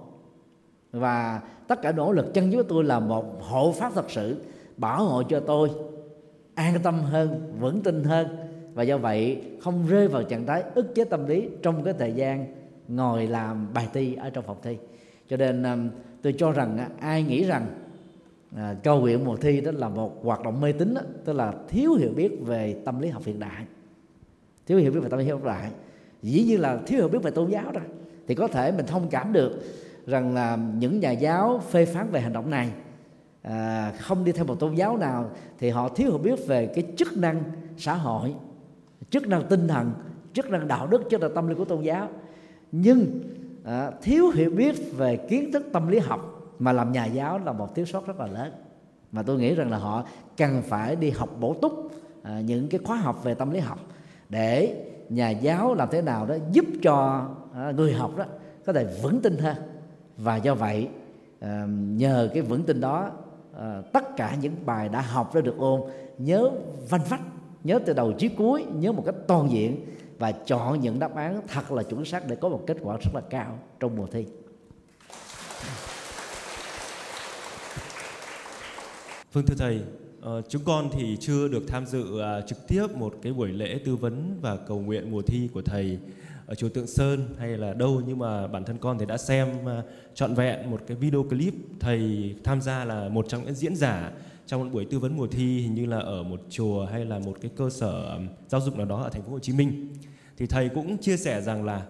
và tất cả nỗ lực chân dưới tôi là một hộ pháp thật sự bảo hộ cho tôi an tâm hơn, vững tin hơn, và do vậy không rơi vào trạng thái ức chế tâm lý trong cái thời gian ngồi làm bài thi ở trong phòng thi. Cho nên tôi cho rằng ai nghĩ rằng à, cầu nguyện mùa thi đó là một hoạt động mê tín đó, tức là thiếu hiểu biết về tâm lý học hiện đại, thiếu hiểu biết về tâm lý học hiện đại, dĩ nhiên là thiếu hiểu biết về tôn giáo đó, thì có thể mình thông cảm được rằng là những nhà giáo phê phán về hành động này à, không đi theo một tôn giáo nào thì họ thiếu hiểu biết về cái chức năng xã hội, chức năng tinh thần, chức năng đạo đức, chức năng tâm lý của tôn giáo. Nhưng à, thiếu hiểu biết về kiến thức tâm lý học mà làm nhà giáo là một thiếu sót rất là lớn, mà tôi nghĩ rằng là họ cần phải đi học bổ túc à, những cái khóa học về tâm lý học, để nhà giáo làm thế nào đó giúp cho à, người học đó có thể vững tin hơn. Và do vậy à, nhờ cái vững tin đó à, tất cả những bài đã học đã được ôn nhớ vanh vách, nhớ từ đầu chí cuối, nhớ một cách toàn diện, và chọn những đáp án thật là chuẩn xác để có một kết quả rất là cao trong mùa thi. Vâng, thưa thầy, uh, chúng con thì chưa được tham dự uh, trực tiếp một cái buổi lễ tư vấn và cầu nguyện mùa thi của thầy ở chùa Tượng Sơn hay là đâu, nhưng mà bản thân con thì đã xem uh, trọn vẹn một cái video clip thầy tham gia là một trong những diễn giả trong một buổi tư vấn mùa thi, hình như là ở một chùa hay là một cái cơ sở um, giáo dục nào đó ở thành phố Hồ Chí Minh. Thì thầy cũng chia sẻ rằng là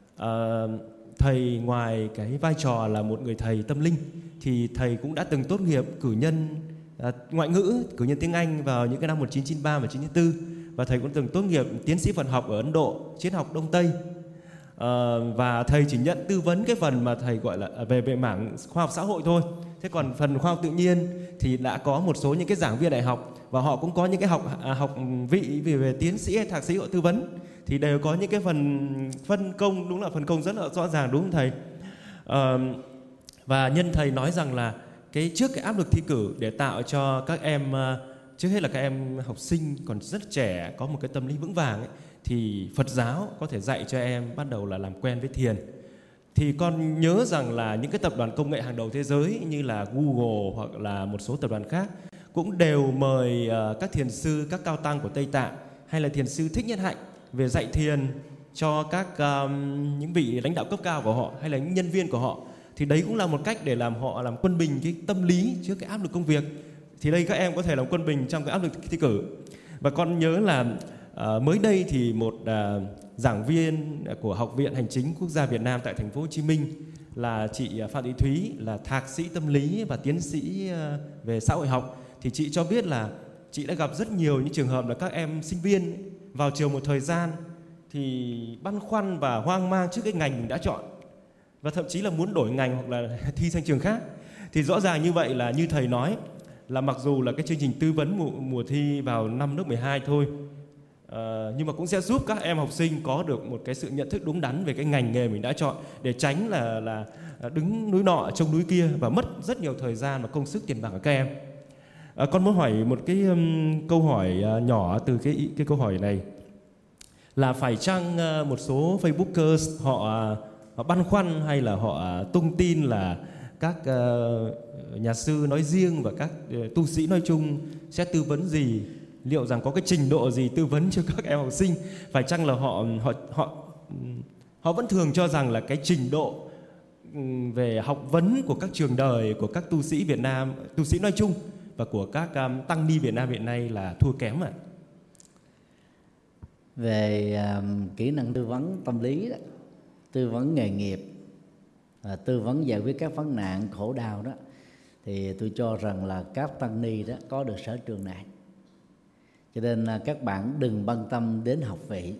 uh, thầy ngoài cái vai trò là một người thầy tâm linh thì thầy cũng đã từng tốt nghiệp cử nhân uh, ngoại ngữ, cử nhân tiếng Anh vào những cái năm một nghìn chín trăm chín mươi ba và chín mươi tư, và thầy cũng từng tốt nghiệp tiến sĩ Phật học ở Ấn Độ, triết học Đông Tây. Uh, và thầy chỉ nhận tư vấn cái phần mà thầy gọi là về về mảng khoa học xã hội thôi. Thế còn phần khoa học tự nhiên thì đã có một số những cái giảng viên đại học và họ cũng có những cái học à, học vị về, về tiến sĩ hay thạc sĩ họ tư vấn, thì đều có những cái phần phân công, đúng là phần công rất là rõ ràng, đúng không thầy? Uh, và nhân thầy nói rằng là cái trước cái áp lực thi cử để tạo cho các em, uh, trước hết là các em học sinh còn rất trẻ có một cái tâm lý vững vàng ấy, thì Phật giáo có thể dạy cho em bắt đầu là làm quen với thiền. Thì con nhớ rằng là những cái tập đoàn công nghệ hàng đầu thế giới như là Google hoặc là một số tập đoàn khác cũng đều mời uh, các thiền sư, các cao tăng của Tây Tạng hay là thiền sư Thích Nhất Hạnh về dạy thiền cho các um, những vị lãnh đạo cấp cao của họ hay là những nhân viên của họ. Thì đấy cũng là một cách để làm họ làm quân bình cái tâm lý trước cái áp lực công việc. Thì đây các em có thể làm quân bình trong cái áp lực thi cử. Và con nhớ là uh, mới đây thì một uh, giảng viên của Học viện Hành chính Quốc gia Việt Nam tại thành phố Hồ Chí Minh là chị Phạm Thị Thúy, là thạc sĩ tâm lý và tiến sĩ uh, về xã hội học, thì chị cho biết là chị đã gặp rất nhiều những trường hợp là các em sinh viên vào trường một thời gian thì băn khoăn và hoang mang trước cái ngành mình đã chọn, và thậm chí là muốn đổi ngành hoặc là thi sang trường khác. Thì rõ ràng như vậy là như thầy nói là mặc dù là cái chương trình tư vấn mùa, mùa thi vào năm lớp mười hai thôi, uh, nhưng mà cũng sẽ giúp các em học sinh có được một cái sự nhận thức đúng đắn về cái ngành nghề mình đã chọn, để tránh là, là đứng núi nọ trông núi kia và mất rất nhiều thời gian và công sức tiền bạc của các em. À, con muốn hỏi một cái um, câu hỏi uh, nhỏ từ cái cái câu hỏi này là phải chăng uh, một số Facebookers họ uh, họ băn khoăn hay là họ uh, tung tin là các uh, nhà sư nói riêng và các uh, tu sĩ nói chung sẽ tư vấn gì, liệu rằng có cái trình độ gì tư vấn cho các em học sinh? Phải chăng là họ họ họ họ vẫn thường cho rằng là cái trình độ um, về học vấn của các trường đời của các tu sĩ Việt Nam, tu sĩ nói chung và của các um, tăng ni Việt Nam hiện nay là thua kém ạ? À? Về um, kỹ năng tư vấn tâm lý đó, tư vấn nghề nghiệp, à, tư vấn giải quyết các vấn nạn khổ đau đó, thì tôi cho rằng là các tăng ni đó có được sở trường này. Cho nên là các bạn đừng băn tâm đến học vị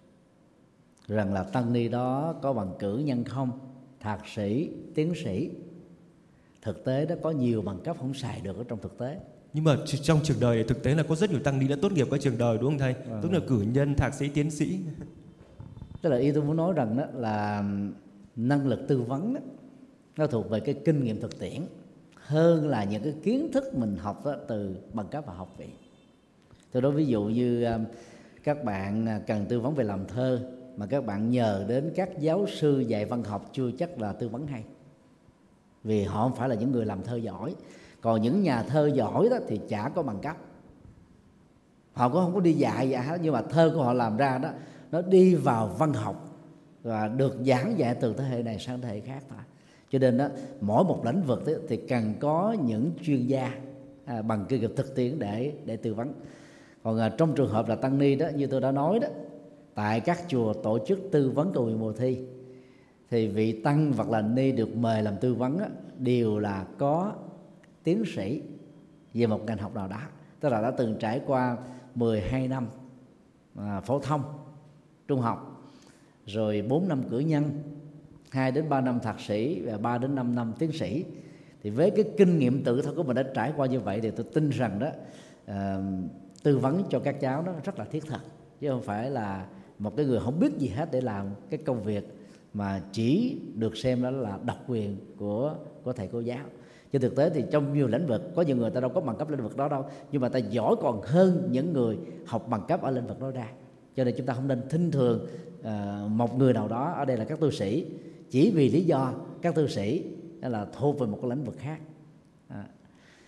rằng là tăng ni đó có bằng cử nhân không, thạc sĩ, tiến sĩ. Thực tế đó có nhiều bằng cấp không xài được ở trong thực tế. Nhưng mà trong trường đời thực tế là có rất nhiều tăng ni đã tốt nghiệp các trường đời, đúng không thầy? À, tốt nghiệp cử nhân, thạc sĩ, tiến sĩ. Tức là ý tôi muốn nói rằng đó là năng lực tư vấn đó, nó thuộc về cái kinh nghiệm thực tiễn hơn là những cái kiến thức mình học đó từ bằng cấp và học vị. Tôi nói ví dụ như các bạn cần tư vấn về làm thơ mà các bạn nhờ đến các giáo sư dạy văn học chưa chắc là tư vấn hay, vì họ không phải là những người làm thơ giỏi. Còn những nhà thơ giỏi đó thì chả có bằng cấp, họ cũng không có đi dạy vậy hết, nhưng mà thơ của họ làm ra đó nó đi vào văn học và được giảng dạy từ thế hệ này sang thế hệ khác thôi. Cho nên đó, mỗi một lĩnh vực đó, thì cần có những chuyên gia à, bằng kinh nghiệm thực tiễn để để tư vấn. Còn à, trong trường hợp là tăng ni đó, như tôi đã nói đó, tại các chùa tổ chức tư vấn cầu nguyện mùa thi thì vị tăng hoặc là ni được mời làm tư vấn đó, đều là có tiến sĩ về một ngành học nào đó, tức là đã từng trải qua mười hai năm à, phổ thông, trung học, rồi bốn năm cử nhân, hai đến ba năm thạc sĩ và ba đến năm năm tiến sĩ. Thì với cái kinh nghiệm tự thân của mình đã trải qua như vậy thì tôi tin rằng đó à, tư vấn cho các cháu đó rất là thiết thực, chứ không phải là một cái người không biết gì hết để làm cái công việc mà chỉ được xem đó là độc quyền của của thầy cô giáo. Trên thực tế thì trong nhiều lĩnh vực có nhiều người ta đâu có bằng cấp lĩnh vực đó đâu, nhưng mà ta giỏi còn hơn những người học bằng cấp ở lĩnh vực đó ra. Cho nên chúng ta không nên khinh thường uh, một người nào đó, ở đây là các tu sĩ, chỉ vì lý do các tu sĩ là thuộc về một cái lĩnh vực khác. À.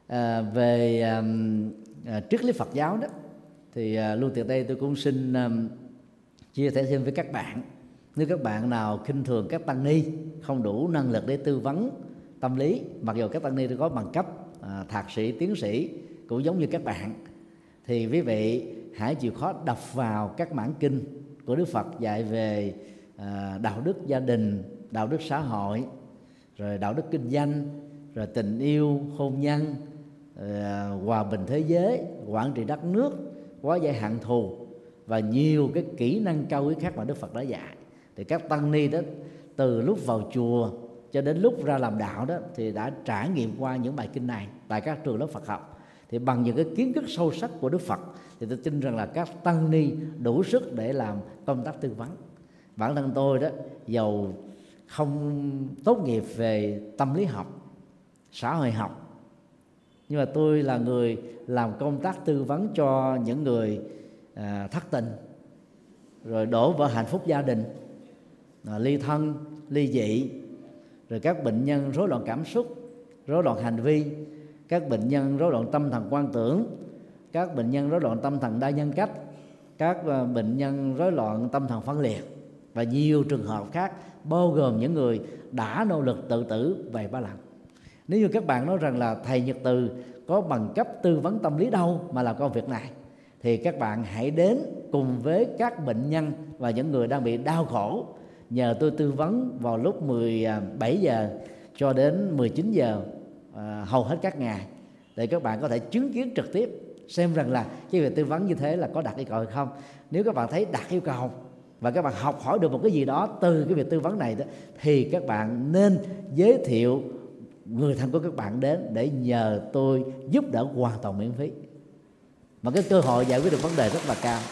À, về à, à, triết lý Phật giáo đó thì à, luôn tiện đây tôi cũng xin à, chia sẻ thêm với các bạn. Nếu các bạn nào khinh thường các tăng ni, không đủ năng lực để tư vấn tâm lý, mặc dù các tăng ni có bằng cấp à, thạc sĩ, tiến sĩ cũng giống như các bạn, thì quý vị hãy chịu khó đọc vào các bản kinh của Đức Phật dạy về à, đạo đức gia đình, đạo đức xã hội, rồi đạo đức kinh doanh, rồi tình yêu, hôn nhân, à, hòa bình thế giới, quản trị đất nước, hóa giải hận thù và nhiều cái kỹ năng cao quý khác mà Đức Phật đã dạy. Thì các tăng ni đó từ lúc vào chùa cho đến lúc ra làm đạo đó thì đã trải nghiệm qua những bài kinh này tại các trường lớp Phật học. Thì bằng những cái kiến thức sâu sắc của Đức Phật thì tôi tin rằng là các tăng ni đủ sức để làm công tác tư vấn. Bản thân tôi đó, dầu không tốt nghiệp về tâm lý học, xã hội học, nhưng mà tôi là người làm công tác tư vấn cho những người à, thất tình, rồi đổ vỡ hạnh phúc gia đình, à, ly thân, ly dị, rồi các bệnh nhân rối loạn cảm xúc, rối loạn hành vi, các bệnh nhân rối loạn tâm thần quan tưởng, các bệnh nhân rối loạn tâm thần đa nhân cách, các bệnh nhân rối loạn tâm thần phân liệt và nhiều trường hợp khác, bao gồm những người đã nỗ lực tự tử vài ba lần. Nếu như các bạn nói rằng là thầy Nhật Từ có bằng cấp tư vấn tâm lý đâu mà làm công việc này, thì các bạn hãy đến cùng với các bệnh nhân và những người đang bị đau khổ, nhờ tôi tư vấn vào lúc mười bảy giờ cho đến mười chín giờ à, hầu hết các ngày, để các bạn có thể chứng kiến trực tiếp xem rằng là cái việc tư vấn như thế là có đạt yêu cầu hay không. Nếu các bạn thấy đạt yêu cầu và các bạn học hỏi được một cái gì đó từ cái việc tư vấn này đó, thì các bạn nên giới thiệu người thân của các bạn đến để nhờ tôi giúp đỡ hoàn toàn miễn phí, mà cái cơ hội giải quyết được vấn đề rất là cao.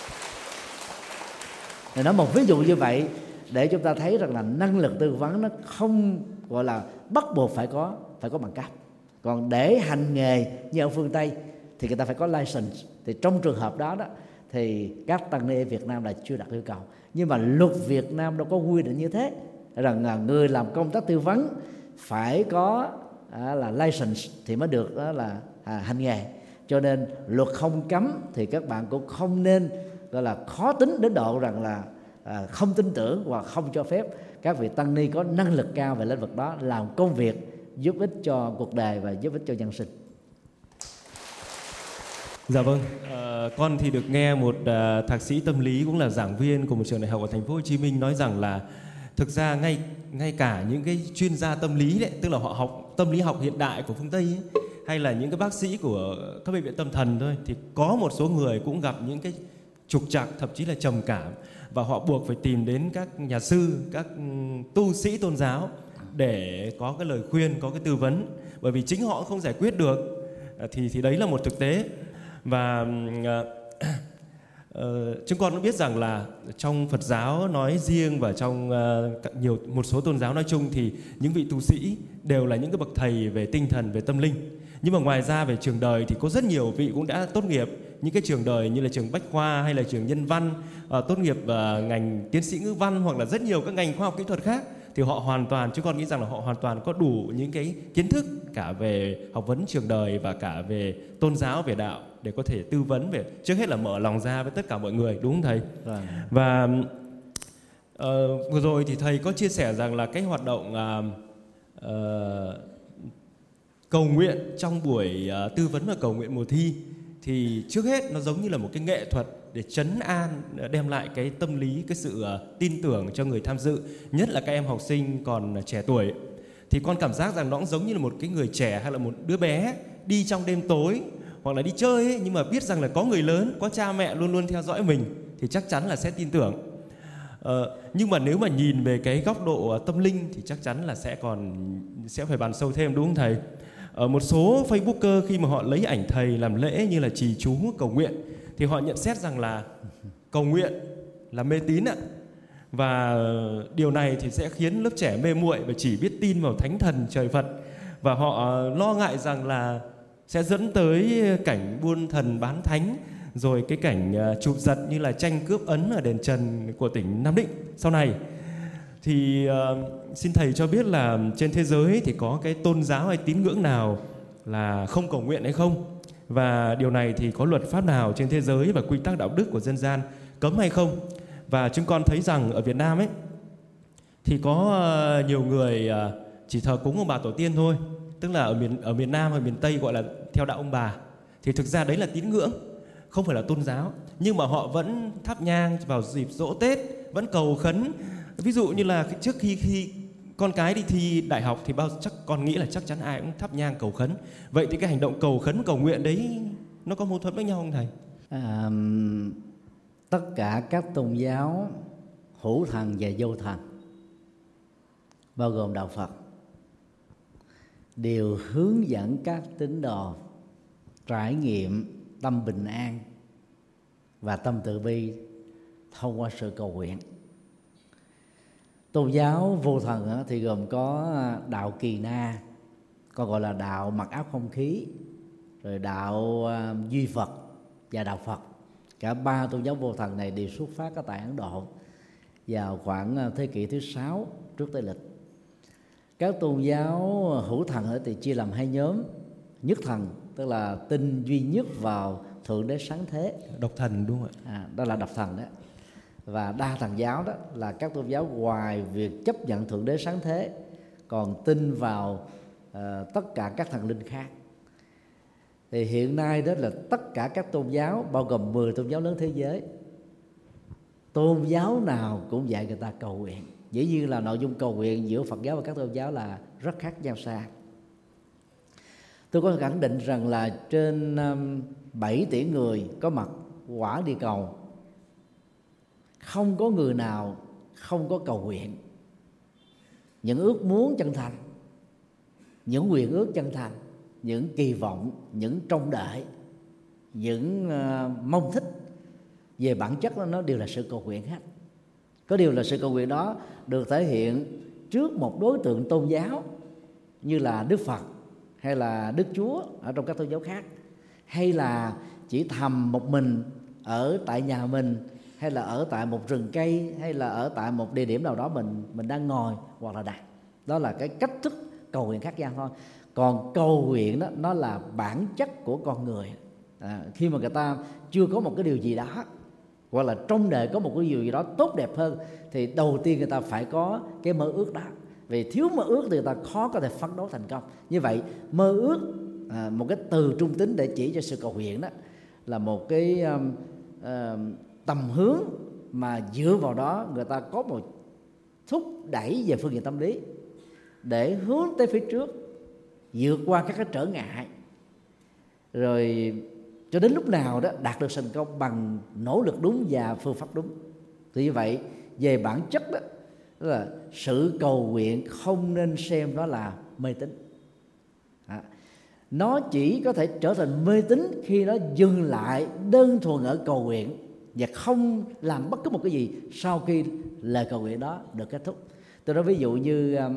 Để nói một ví dụ như vậy để chúng ta thấy rằng là năng lực tư vấn nó không gọi là bắt buộc phải có phải có bằng cấp. Còn để hành nghề như ở phương Tây thì người ta phải có license. Thì trong trường hợp đó đó thì các tăng ni Việt Nam là chưa đạt yêu cầu. Nhưng mà luật Việt Nam đâu có quy định như thế, rằng người làm công tác tư vấn phải có à, là license thì mới được đó là à, hành nghề. Cho nên luật không cấm thì các bạn cũng không nên gọi là khó tính đến độ rằng là à, không tin tưởng hoặc không cho phép các vị tăng ni có năng lực cao về lĩnh vực đó làm công việc giúp ích cho cuộc đời và giúp ích cho nhân sinh. Dạ vâng, à, con thì được nghe một à, thạc sĩ tâm lý cũng là giảng viên của một trường đại học ở thành phố Hồ Chí Minh nói rằng là thực ra ngay ngay cả những cái chuyên gia tâm lý đấy, tức là họ học tâm lý học hiện đại của phương Tây ấy, hay là những cái bác sĩ của các bệnh viện tâm thần thôi, thì có một số người cũng gặp những cái trục trặc, thậm chí là trầm cảm, và họ buộc phải tìm đến các nhà sư, các tu sĩ tôn giáo để có cái lời khuyên, có cái tư vấn, bởi vì chính họ không giải quyết được. Thì thì đấy là một thực tế. Và uh, chúng con cũng biết rằng là trong Phật giáo nói riêng và trong uh, nhiều một số tôn giáo nói chung thì những vị tu sĩ đều là những cái bậc thầy về tinh thần, về tâm linh. Nhưng mà ngoài ra về trường đời thì có rất nhiều vị cũng đã tốt nghiệp những cái trường đời như là trường Bách Khoa hay là trường Nhân Văn, uh, tốt nghiệp uh, ngành tiến sĩ ngữ văn hoặc là rất nhiều các ngành khoa học kỹ thuật khác. Thì họ hoàn toàn, chúng con nghĩ rằng là họ hoàn toàn có đủ những cái kiến thức cả về học vấn trường đời và cả về tôn giáo, về đạo để có thể tư vấn về, trước hết là mở lòng ra với tất cả mọi người, đúng không thầy? Rồi. Và uh, vừa rồi thì thầy có chia sẻ rằng là cái hoạt động uh, uh, cầu nguyện trong buổi uh, tư vấn và cầu nguyện mùa thi thì trước hết nó giống như là một cái nghệ thuật để trấn an, đem lại cái tâm lý, cái sự uh, tin tưởng cho người tham dự, nhất là các em học sinh còn trẻ tuổi. Thì con cảm giác rằng nó cũng giống như là một cái người trẻ hay là một đứa bé đi trong đêm tối hoặc là đi chơi ấy, nhưng mà biết rằng là có người lớn, có cha mẹ luôn luôn theo dõi mình thì chắc chắn là sẽ tin tưởng. Ờ, nhưng mà nếu mà nhìn về cái góc độ tâm linh thì chắc chắn là sẽ còn sẽ phải bàn sâu thêm, đúng không thầy? Ở một số Facebooker khi mà họ lấy ảnh thầy làm lễ như là trì chú cầu nguyện thì họ nhận xét rằng là cầu nguyện là mê tín ạ. Và điều này thì sẽ khiến lớp trẻ mê muội và chỉ biết tin vào thánh thần trời Phật, và họ lo ngại rằng là sẽ dẫn tới cảnh buôn thần bán thánh, rồi cái cảnh chụp giật như là tranh cướp ấn ở đền Trần của tỉnh Nam Định sau này. Thì uh, xin thầy cho biết là trên thế giới thì có cái tôn giáo hay tín ngưỡng nào là không cầu nguyện hay không, và điều này thì có luật pháp nào trên thế giới và quy tắc đạo đức của dân gian cấm hay không. Và chúng con thấy rằng ở Việt Nam ấy thì có nhiều người chỉ thờ cúng ông bà tổ tiên thôi, tức là ở miền ở miền Nam và miền Tây gọi là theo đạo ông bà, thì thực ra đấy là tín ngưỡng, không phải là tôn giáo, nhưng mà họ vẫn thắp nhang vào dịp giỗ Tết, vẫn cầu khấn. Ví dụ như là trước khi khi con cái đi thi đại học thì bao chắc con nghĩ là chắc chắn ai cũng thắp nhang cầu khấn. Vậy thì cái hành động cầu khấn cầu nguyện đấy nó có mâu thuẫn với nhau không thầy? À, tất cả các tôn giáo hữu thần và vô thần, bao gồm đạo Phật, đều hướng dẫn các tín đồ trải nghiệm tâm bình an và tâm từ bi thông qua sự cầu nguyện. Tôn giáo vô thần thì gồm có đạo Kỳ Na, còn gọi là đạo mặc áo không khí, rồi đạo Duy Phật và đạo Phật. Cả ba tôn giáo vô thần này đều xuất phát ở tại Ấn Độ vào khoảng thế kỷ thứ sáu trước Tây lịch. Các tôn giáo hữu thần thì chia làm hai nhóm: nhất thần, tức là tin duy nhất vào thượng đế sáng thế, độc thần đúng không ạ? À, đó là độc thần đó. Và đa thần giáo đó là các tôn giáo ngoài việc chấp nhận thượng đế sáng thế còn tin vào uh, tất cả các thần linh khác. Thì hiện nay đó là tất cả các tôn giáo, bao gồm mười tôn giáo lớn thế giới, tôn giáo nào cũng dạy người ta cầu nguyện. Dĩ nhiên là nội dung cầu nguyện giữa Phật giáo và các tôn giáo là rất khác nhau xa. Tôi có khẳng định rằng là trên bảy tỷ người có mặt quả địa cầu, không có người nào không có cầu nguyện. Những ước muốn chân thành, những nguyện ước chân thành, những kỳ vọng, những trông đợi, những uh, mong thích, về bản chất đó, nó đều là sự cầu nguyện hết. Có điều là sự cầu nguyện đó được thể hiện trước một đối tượng tôn giáo như là Đức Phật hay là Đức Chúa ở trong các tôn giáo khác, hay là chỉ thầm một mình ở tại nhà mình, hay là ở tại một rừng cây, hay là ở tại một địa điểm nào đó mình mình đang ngồi hoặc là đặt. Đó là cái cách thức cầu nguyện khác nhau thôi. Còn cầu nguyện đó nó là bản chất của con người. À, khi mà người ta chưa có một cái điều gì đó, hoặc là trong đời có một cái điều gì đó tốt đẹp hơn, thì đầu tiên người ta phải có cái mơ ước đó. Vì thiếu mơ ước thì người ta khó có thể phấn đấu thành công. Như vậy mơ ước, à, một cái từ trung tính để chỉ cho sự cầu nguyện đó, là một cái um, uh, tầm hướng mà dựa vào đó người ta có một thúc đẩy về phương diện tâm lý để hướng tới phía trước, vượt qua các cái trở ngại, rồi cho đến lúc nào đó đạt được thành công bằng nỗ lực đúng và phương pháp đúng. Thì như vậy về bản chất đó, đó là sự cầu nguyện không nên xem nó là mê tín. À, nó chỉ có thể trở thành mê tín khi nó dừng lại đơn thuần ở cầu nguyện và không làm bất cứ một cái gì sau khi lời cầu nguyện đó được kết thúc. Tôi nói ví dụ như uh,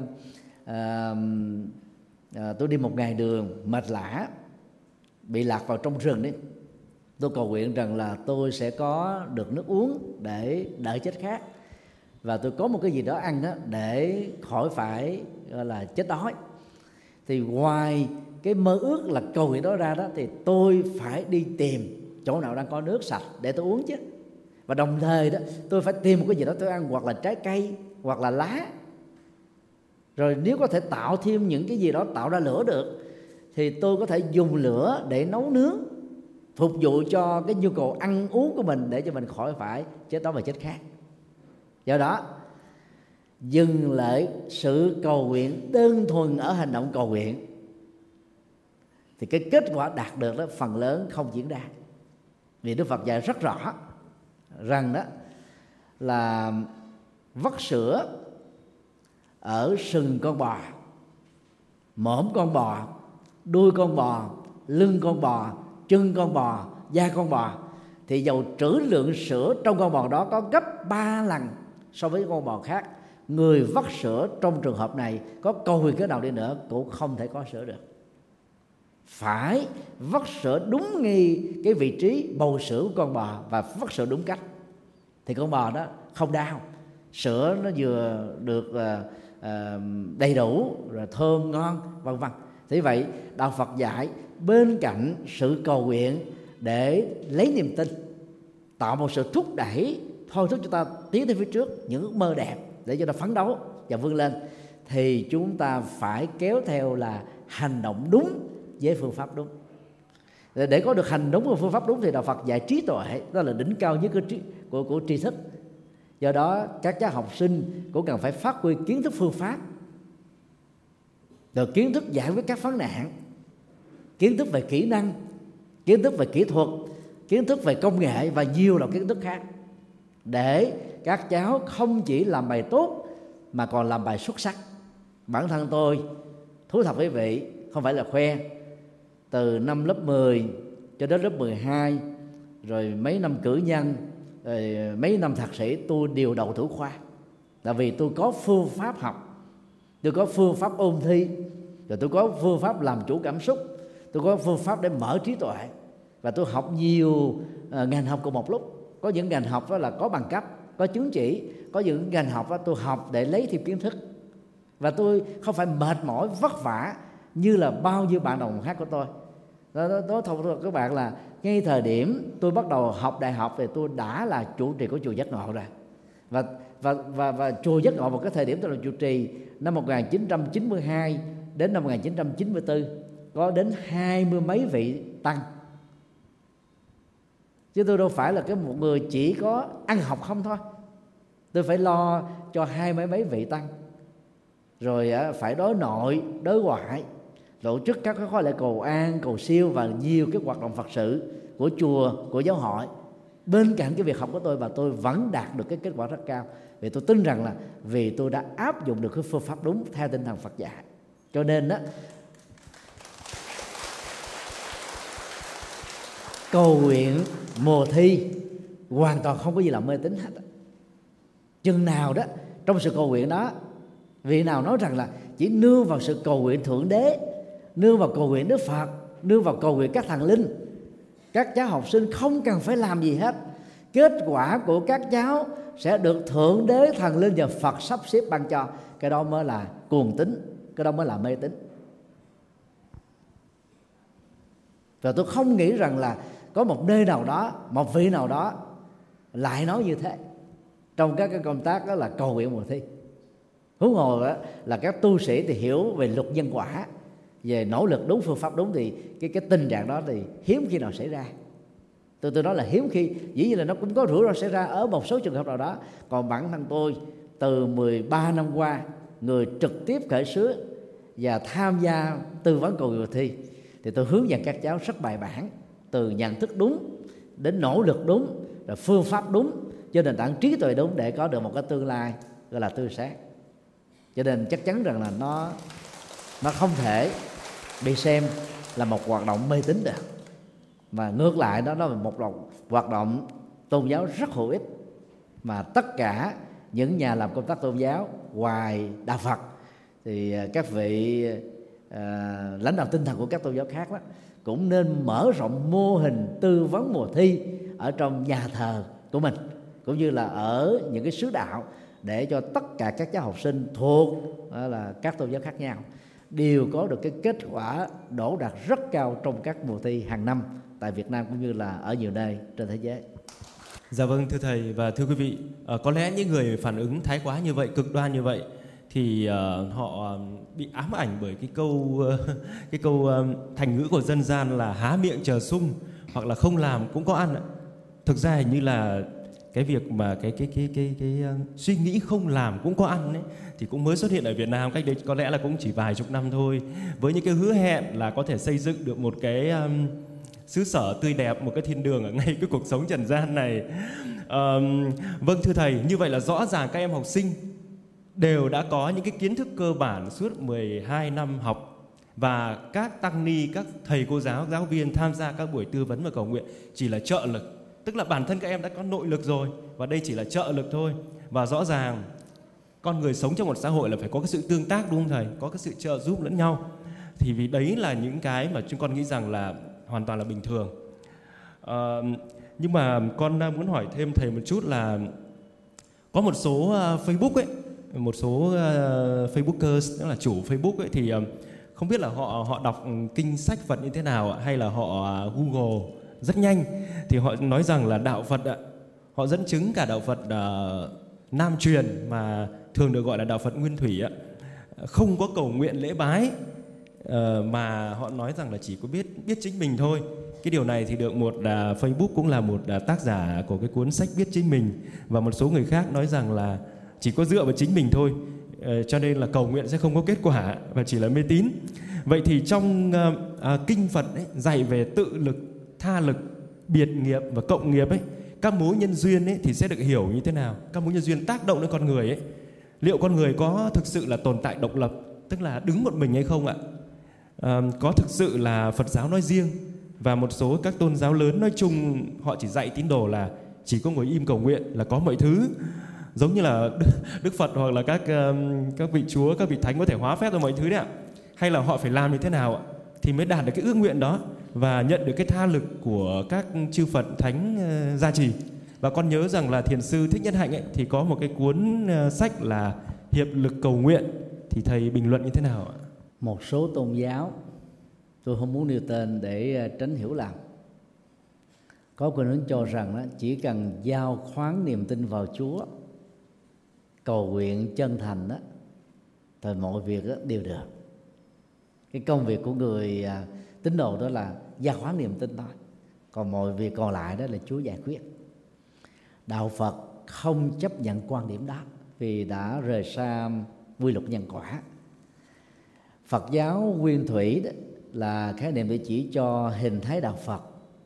uh, uh, tôi đi một ngày đường mệt lả, bị lạc vào trong rừng đấy, tôi cầu nguyện rằng là tôi sẽ có được nước uống để đợi chết khát, và tôi có một cái gì đó ăn đó để khỏi phải gọi là chết đói. Thì ngoài cái mơ ước là cầu nguyện đó ra đó, thì tôi phải đi tìm chỗ nào đang có nước sạch để tôi uống chứ. Và đồng thời đó tôi phải tìm một cái gì đó tôi ăn, hoặc là trái cây, hoặc là lá. Rồi nếu có thể tạo thêm những cái gì đó tạo ra lửa được, thì tôi có thể dùng lửa để nấu nướng, phục vụ cho cái nhu cầu ăn uống của mình, để cho mình khỏi phải chết đói và chết khát. Do đó dừng lại sự cầu nguyện đơn thuần ở hành động cầu nguyện, thì cái kết quả đạt được đó phần lớn không diễn ra. Vì Đức Phật dạy rất rõ rằng đó là vắt sữa ở sừng con bò, mõm con bò, đuôi con bò, lưng con bò, chân con bò, da con bò, thì dầu trữ lượng sữa trong con bò đó có gấp ba lần so với con bò khác, người vắt sữa trong trường hợp này có cầu nguyện cái nào đi nữa cũng không thể có sữa được. Phải vắt sữa đúng ngay cái vị trí bầu sữa của con bò và vắt sữa đúng cách, thì con bò đó không đau, sữa nó vừa được uh, uh, đầy đủ, rồi thơm ngon, vân vân. Thế vậy đạo Phật dạy bên cạnh sự cầu nguyện để lấy niềm tin, tạo một sự thúc đẩy thôi thúc chúng ta tiến tới phía trước những ước mơ đẹp để cho ta phấn đấu và vươn lên, thì chúng ta phải kéo theo là hành động đúng với phương pháp đúng. Để có được hành đúng với phương pháp đúng thì đạo Phật dạy trí tuệ, đó là đỉnh cao nhất của tri, của, của tri thức. Do đó các cháu học sinh cũng cần phải phát huy kiến thức phương pháp, rồi kiến thức giải quyết các vấn nạn, kiến thức về kỹ năng, kiến thức về kỹ thuật, kiến thức về công nghệ và nhiều loại kiến thức khác, để các cháu không chỉ làm bài tốt mà còn làm bài xuất sắc. Bản thân tôi thú thật quý vị, không phải là khoe, từ năm lớp mười cho đến lớp mười hai, rồi mấy năm cử nhân, rồi mấy năm thạc sĩ, tôi đều đậu thủ khoa. Tại vì tôi có phương pháp học, tôi có phương pháp ôn thi, rồi tôi có phương pháp làm chủ cảm xúc, tôi có phương pháp để mở trí tuệ. Và tôi học nhiều uh, ngành học cùng một lúc. Có những ngành học đó là có bằng cấp, có chứng chỉ. Có những ngành học đó tôi học để lấy thêm kiến thức. Và tôi không phải mệt mỏi, vất vả như là bao nhiêu bạn đồng khác của tôi. Nói thật với các bạn là ngay thời điểm tôi bắt đầu học đại học thì tôi đã là chủ trì của chùa Giác Ngộ rồi. Và, và, và, và chùa Giác Ngộ vào cái thời điểm tôi là chủ trì năm một nghìn chín trăm chín mươi hai đến năm một nghìn chín trăm chín mươi tư có đến hai mươi mấy vị tăng. Chứ tôi đâu phải là cái một người chỉ có ăn học không thôi. Tôi phải lo cho hai mấy mấy vị tăng, rồi phải đối nội, đối ngoại, tổ chức các khóa lễ cầu an, cầu siêu và nhiều cái hoạt động Phật sự của chùa, của giáo hội. Bên cạnh cái việc học của tôi, và tôi vẫn đạt được cái kết quả rất cao. Vì tôi tin rằng là vì tôi đã áp dụng được cái phương pháp đúng theo tinh thần Phật dạy. Cho nên đó, cầu nguyện mùa thi hoàn toàn không có gì là mê tín hết. Chừng nào đó trong sự cầu nguyện đó, vị nào nói rằng là chỉ nương vào sự cầu nguyện Thượng Đế, nương vào cầu nguyện Đức Phật, nương vào cầu nguyện các thần linh, các cháu học sinh không cần phải làm gì hết, kết quả của các cháu sẽ được Thượng Đế, thần linh và Phật sắp xếp ban cho. Cái đó mới là cuồng tín, cái đó mới là mê tín. Và tôi không nghĩ rằng là có một nơi nào đó, một vị nào đó lại nói như thế trong các cái công tác đó là cầu nguyện mùa thi. Huống hồ đó là các tu sĩ thì hiểu về luật nhân quả, về nỗ lực đúng phương pháp đúng, thì cái cái tình trạng đó thì hiếm khi nào xảy ra. Tôi tôi nói là hiếm khi, dĩ nhiên là nó cũng có rủi ro xảy ra ở một số trường hợp nào đó. Còn bản thân tôi từ mười ba năm qua, người trực tiếp khởi xướng và tham gia tư vấn cầu nguyện thi, thì tôi hướng dẫn các cháu rất bài bản, từ nhận thức đúng đến nỗ lực đúng, rồi phương pháp đúng, cho nền tảng trí tuệ đúng, để có được một cái tương lai gọi là tươi sáng. Cho nên chắc chắn rằng là nó nó không thể bị xem là một hoạt động mê tín được, mà ngược lại đó nó là một hoạt động tôn giáo rất hữu ích, mà tất cả những nhà làm công tác tôn giáo ngoài đạo Phật thì các vị uh, lãnh đạo tinh thần của các tôn giáo khác đó cũng nên mở rộng mô hình tư vấn mùa thi ở trong nhà thờ của mình, cũng như là ở những cái xứ đạo, để cho tất cả các cháu học sinh thuộc là các tôn giáo khác nhau đều có được cái kết quả đỗ đạt rất cao trong các mùa thi hàng năm tại Việt Nam cũng như là ở nhiều nơi trên thế giới. Dạ vâng, thưa thầy và thưa quý vị, à, có lẽ những người phản ứng thái quá như vậy, cực đoan như vậy, thì uh, họ bị ám ảnh bởi cái câu uh, cái câu uh, thành ngữ của dân gian là há miệng chờ sung, hoặc là không làm cũng có ăn. Thực ra hình như là cái việc mà cái cái cái cái cái, cái uh, suy nghĩ không làm cũng có ăn ấy, thì cũng mới xuất hiện ở Việt Nam cách đây có lẽ là cũng chỉ vài chục năm thôi, với những cái hứa hẹn là có thể xây dựng được một cái um, xứ sở tươi đẹp, một cái thiên đường ở ngay cái cuộc sống trần gian này. Um, vâng thưa thầy, như vậy là rõ ràng các em học sinh đều đã có những cái kiến thức cơ bản suốt mười hai năm học, và các tăng ni, các thầy cô giáo, giáo viên tham gia các buổi tư vấn và cầu nguyện chỉ là trợ lực. Tức là bản thân các em đã có nội lực rồi, và đây chỉ là trợ lực thôi. Và rõ ràng con người sống trong một xã hội là phải có cái sự tương tác, đúng không thầy? Có cái sự trợ giúp lẫn nhau. Thì vì đấy là những cái mà chúng con nghĩ rằng là hoàn toàn là bình thường. À, nhưng mà con muốn hỏi thêm thầy một chút là có một số uh, Facebook ấy, một số uh, Facebookers, tức là chủ Facebook ấy, thì uh, Không biết là họ họ đọc kinh sách Phật như thế nào ạ? Hay là họ Google rất nhanh. Thì họ nói rằng là đạo Phật ạ, họ dẫn chứng cả đạo Phật uh, Nam truyền mà thường được gọi là đạo Phật Nguyên Thủy ạ, không có cầu nguyện lễ bái, uh, mà họ nói rằng là chỉ có biết biết chính mình thôi. Cái điều này thì được một uh, Facebook cũng là một uh, tác giả của cái cuốn sách Biết Chính Mình, và một số người khác nói rằng là chỉ có dựa vào chính mình thôi, uh, cho nên là cầu nguyện sẽ không có kết quả và chỉ là mê tín. Vậy thì trong uh, uh, kinh Phật ấy, dạy về tự lực, tha lực, biệt nghiệp và cộng nghiệp ấy, các mối nhân duyên ấy thì sẽ được hiểu như thế nào? Các mối nhân duyên tác động đến con người ấy, liệu con người có thực sự là tồn tại độc lập, tức là đứng một mình hay không ạ? À, có thực sự là Phật giáo nói riêng và một số các tôn giáo lớn nói chung họ chỉ dạy tín đồ là chỉ có ngồi im cầu nguyện là có mọi thứ, giống như là Đức Phật hoặc là các các vị chúa, các vị thánh có thể hóa phép ra mọi thứ đấy ạ? Hay là họ phải làm như thế nào ạ thì mới đạt được cái ước nguyện đó và nhận được cái tha lực của các chư Phật thánh uh, gia trì? Và con nhớ rằng là Thiền sư Thích Nhất Hạnh ấy thì có một cái cuốn uh, sách là Hiệp lực cầu nguyện, thì thầy bình luận như thế nào ạ? Một số tôn giáo, tôi không muốn nêu tên để uh, tránh hiểu lầm, có khuynh hướng cho rằng đó, chỉ cần giao khoán niềm tin vào Chúa, cầu nguyện chân thành đó, thì mọi việc đó đều được. Cái công việc của người uh, tín đồ đó là giao khoán niềm tin thôi, còn mọi việc còn lại đó là Chúa giải quyết. Đạo Phật không chấp nhận quan điểm đó vì đã rời xa quy luật nhân quả. Phật giáo Nguyên Thủy đó là khái niệm để chỉ cho hình thái đạo Phật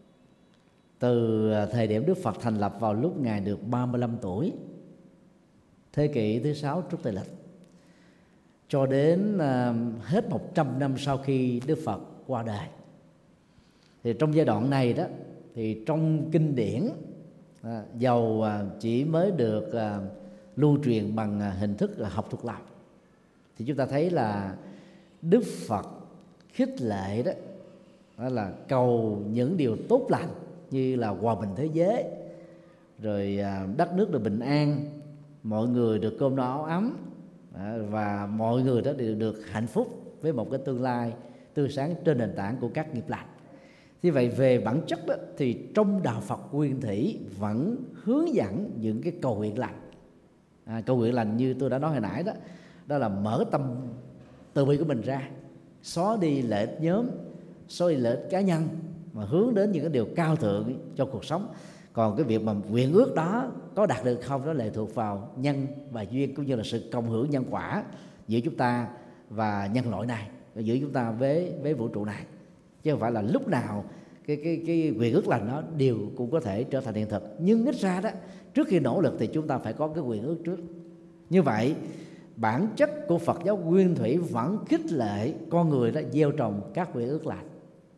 từ thời điểm Đức Phật thành lập vào lúc Ngài được ba mươi lăm tuổi, thế kỷ thứ sáu trước Tây lịch, cho đến uh, hết một trăm năm sau khi Đức Phật qua đời. Thì trong giai đoạn này đó, thì trong kinh điển à, dầu à, chỉ mới được à, lưu truyền bằng à, hình thức là học thuộc lòng, thì chúng ta thấy là Đức Phật khích lệ đó, đó là cầu những điều tốt lành như là hòa bình thế giới, rồi à, đất nước được bình an, mọi người được cơm no áo ấm, à, và mọi người đó đều được hạnh phúc với một cái tương lai tươi sáng trên nền tảng của các nghiệp lành. Như vậy về bản chất đó, thì trong đạo Phật Nguyên Thủy vẫn hướng dẫn những cái cầu nguyện lành. À, cầu nguyện lành như tôi đã nói hồi nãy đó, đó là mở tâm từ bi của mình ra, xóa đi lợi ích nhóm, xóa đi lợi ích cá nhân, mà hướng đến những cái điều cao thượng cho cuộc sống. Còn cái việc mà nguyện ước đó có đạt được không, đó lệ thuộc vào nhân và duyên, cũng như là sự cộng hưởng nhân quả giữa chúng ta và nhân loại này, giữa chúng ta với với vũ trụ này, chứ không phải là lúc nào cái cái cái nguyện ước lành nó đều cũng có thể trở thành hiện thực. Nhưng ít ra đó, trước khi nỗ lực thì chúng ta phải có cái nguyện ước trước. Như vậy bản chất của Phật giáo Nguyên Thủy vẫn khích lệ con người đó gieo trồng các nguyện ước lành.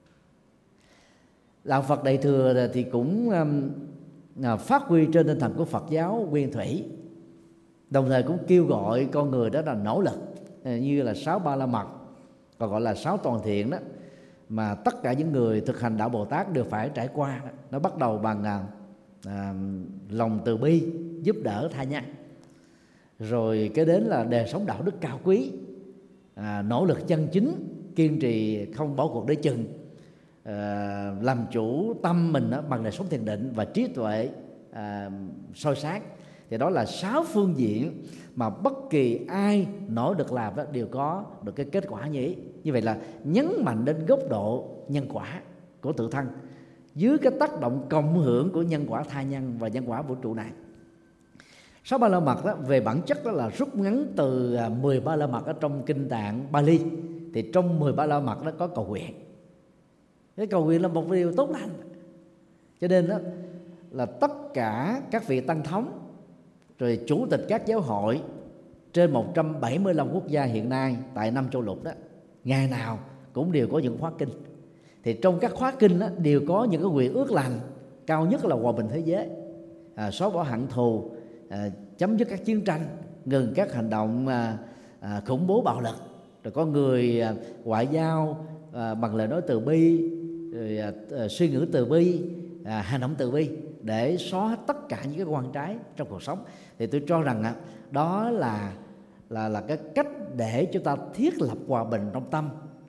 Đạo Phật Đại Thừa thì cũng um, phát huy trên tinh thần của Phật giáo Nguyên Thủy, đồng thời cũng kêu gọi con người đó là nỗ lực, như là sáu ba la mật, còn gọi là sáu toàn thiện đó, mà tất cả những người thực hành đạo Bồ Tát đều phải trải qua. Nó bắt đầu bằng à, à, lòng từ bi, giúp đỡ tha nhân, rồi cái đến là đời sống đạo đức cao quý, à, nỗ lực chân chính, kiên trì không bỏ cuộc để chừng, à, làm chủ tâm mình đó, bằng đời sống thiền định và trí tuệ à, soi sáng. Thì đó là sáu phương diện mà bất kỳ ai nỗ lực làm đó đều có được cái kết quả như ý. Như vậy là nhấn mạnh đến góc độ nhân quả của tự thân dưới cái tác động cộng hưởng của nhân quả tha nhân và nhân quả vũ trụ này. Sáu ba la mật đó, về bản chất đó là rút ngắn từ mười ba la mật ở trong kinh tạng Bali. Thì trong mười ba la mật đó có cầu nguyện. Cái cầu nguyện là một điều tốt lành, cho nên đó là tất cả các vị tăng thống, rồi chủ tịch các giáo hội trên một trăm bảy mươi lăm quốc gia hiện nay tại năm châu lục đó, ngày nào cũng đều có những khóa kinh. Thì trong các khóa kinh đó, đều có những cái nguyện ước lành, cao nhất là hòa bình thế giới, à, xóa bỏ hận thù, à, chấm dứt các chiến tranh, ngừng các hành động à, à, khủng bố bạo lực, rồi có người à, ngoại giao à, bằng lời nói từ bi, rồi à, à, suy nghĩ từ bi, à, hành động từ bi, để xóa tất cả những cái quan trái trong cuộc sống. Thì tôi cho rằng à, đó là là là cái cách để chúng ta thiết lập hòa bình trong tâm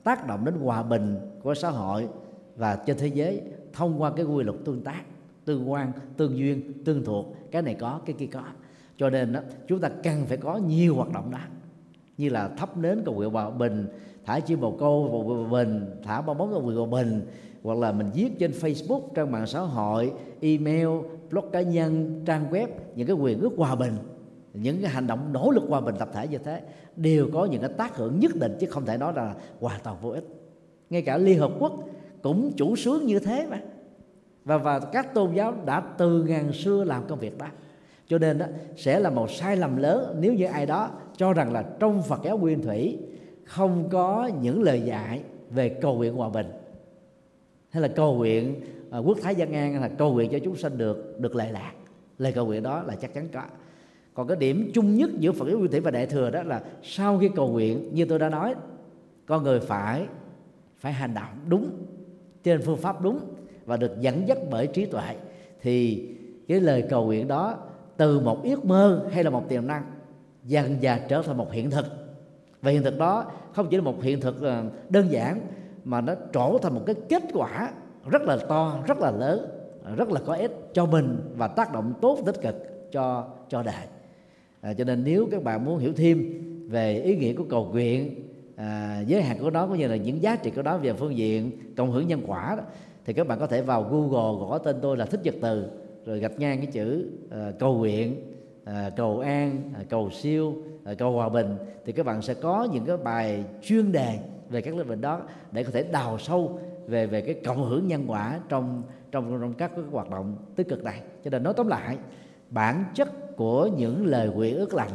tác động đến hòa bình của xã hội và trên thế giới thông qua cái quy luật tương tác, tương quan, tương duyên, tương thuộc, cái này có, cái kia có. Cho nên đó, chúng ta cần phải có nhiều hoạt động đó, như là thắp nến cầu nguyện hòa bình, thả chim bồ câu cầu nguyện hòa bình, thả bong bóng cầu nguyện hòa bình, hoặc là mình viết trên Facebook, trang mạng xã hội, email, blog cá nhân, trang web những cái quyền ước hòa bình, những cái hành động nỗ lực hòa bình tập thể như thế đều có những cái tác hưởng nhất định, chứ không thể nói là hoàn toàn vô ích. Ngay cả Liên Hợp Quốc cũng chủ xướng như thế mà, và và các tôn giáo đã từ ngàn xưa làm công việc đó. Cho nên đó sẽ là một sai lầm lớn nếu như ai đó cho rằng là trong Phật giáo Nguyên Thủy không có những lời dạy về cầu nguyện hòa bình, hay là cầu nguyện uh, quốc thái dân an, hay là cầu nguyện cho chúng sanh được được lệ lạc. Lời cầu nguyện đó là chắc chắn có. Còn cái điểm chung nhất giữa Phật giáo Nguyên Thủy và Đại Thừa đó là sau khi cầu nguyện, như tôi đã nói, con người phải phải hành động đúng trên phương pháp đúng và được dẫn dắt bởi trí tuệ, thì cái lời cầu nguyện đó từ một ước mơ hay là một tiềm năng dần dà trở thành một hiện thực. Và hiện thực đó không chỉ là một hiện thực đơn giản, mà nó trổ thành một cái kết quả rất là to, rất là lớn, rất là có ích cho mình và tác động tốt tích cực cho cho đời. À, cho nên nếu các bạn muốn hiểu thêm về ý nghĩa của cầu nguyện, à, giới hạn của nó cũng như là những giá trị của nó về phương diện cộng hưởng nhân quả đó, thì các bạn có thể vào Google gõ tên tôi là Thích Nhật Từ, rồi gạch ngang cái chữ uh, cầu nguyện, uh, cầu an, uh, cầu siêu, uh, cầu hòa bình, thì các bạn sẽ có những cái bài chuyên đề về các lĩnh vực đó để có thể đào sâu về về cái cộng hưởng nhân quả trong trong trong các cái hoạt động tích cực này. Cho nên nói tóm lại, bản chất của những lời nguyện ước lành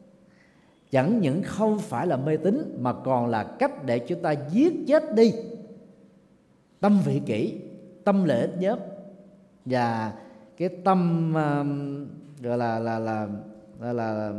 chẳng những không phải là mê tín, mà còn là cách để chúng ta giết chết đi tâm vị kỷ, tâm lợi ích nhóm, và cái tâm uh, gọi là là là là, là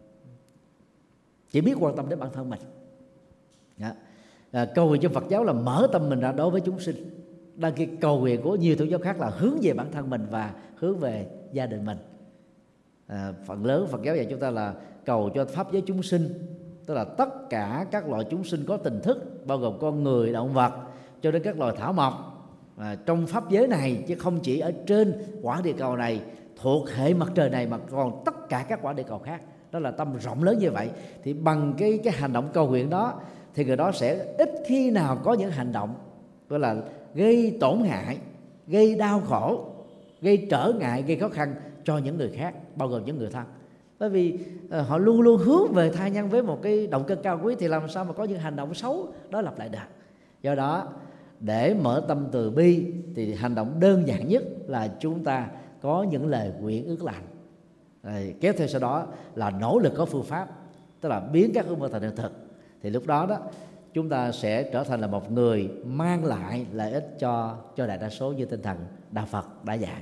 chỉ biết quan tâm đến bản thân mình. Đó. À, cầu nguyện trong Phật giáo là mở tâm mình ra đối với chúng sinh, đang khi cầu nguyện của nhiều tôn giáo khác là hướng về bản thân mình và hướng về gia đình mình. À, phần lớn Phật giáo dạy chúng ta là cầu cho pháp giới chúng sinh, tức là tất cả các loại chúng sinh có tình thức, bao gồm con người, động vật, cho đến các loài thảo mộc, à, trong pháp giới này, chứ không chỉ ở trên quả địa cầu này thuộc hệ mặt trời này, mà còn tất cả các quả địa cầu khác. Đó là tâm rộng lớn như vậy. Thì bằng cái cái hành động cầu nguyện đó, thì người đó sẽ ít khi nào có những hành động gọi là gây tổn hại, gây đau khổ, gây trở ngại, gây khó khăn cho những người khác, bao gồm những người thân. Bởi vì uh, họ luôn luôn hướng về tha nhân với một cái động cơ cao quý, thì làm sao mà có những hành động xấu đó lặp lại được. Do đó, để mở tâm từ bi thì hành động đơn giản nhất là chúng ta có những lời nguyện ước lành. À, kéo theo sau đó là nỗ lực có phương pháp, tức là biến các ước mơ thành hiện thực. Thì lúc đó đó chúng ta sẽ trở thành là một người mang lại lợi ích cho cho đại đa số như tinh thần Đạo Phật đã dạy.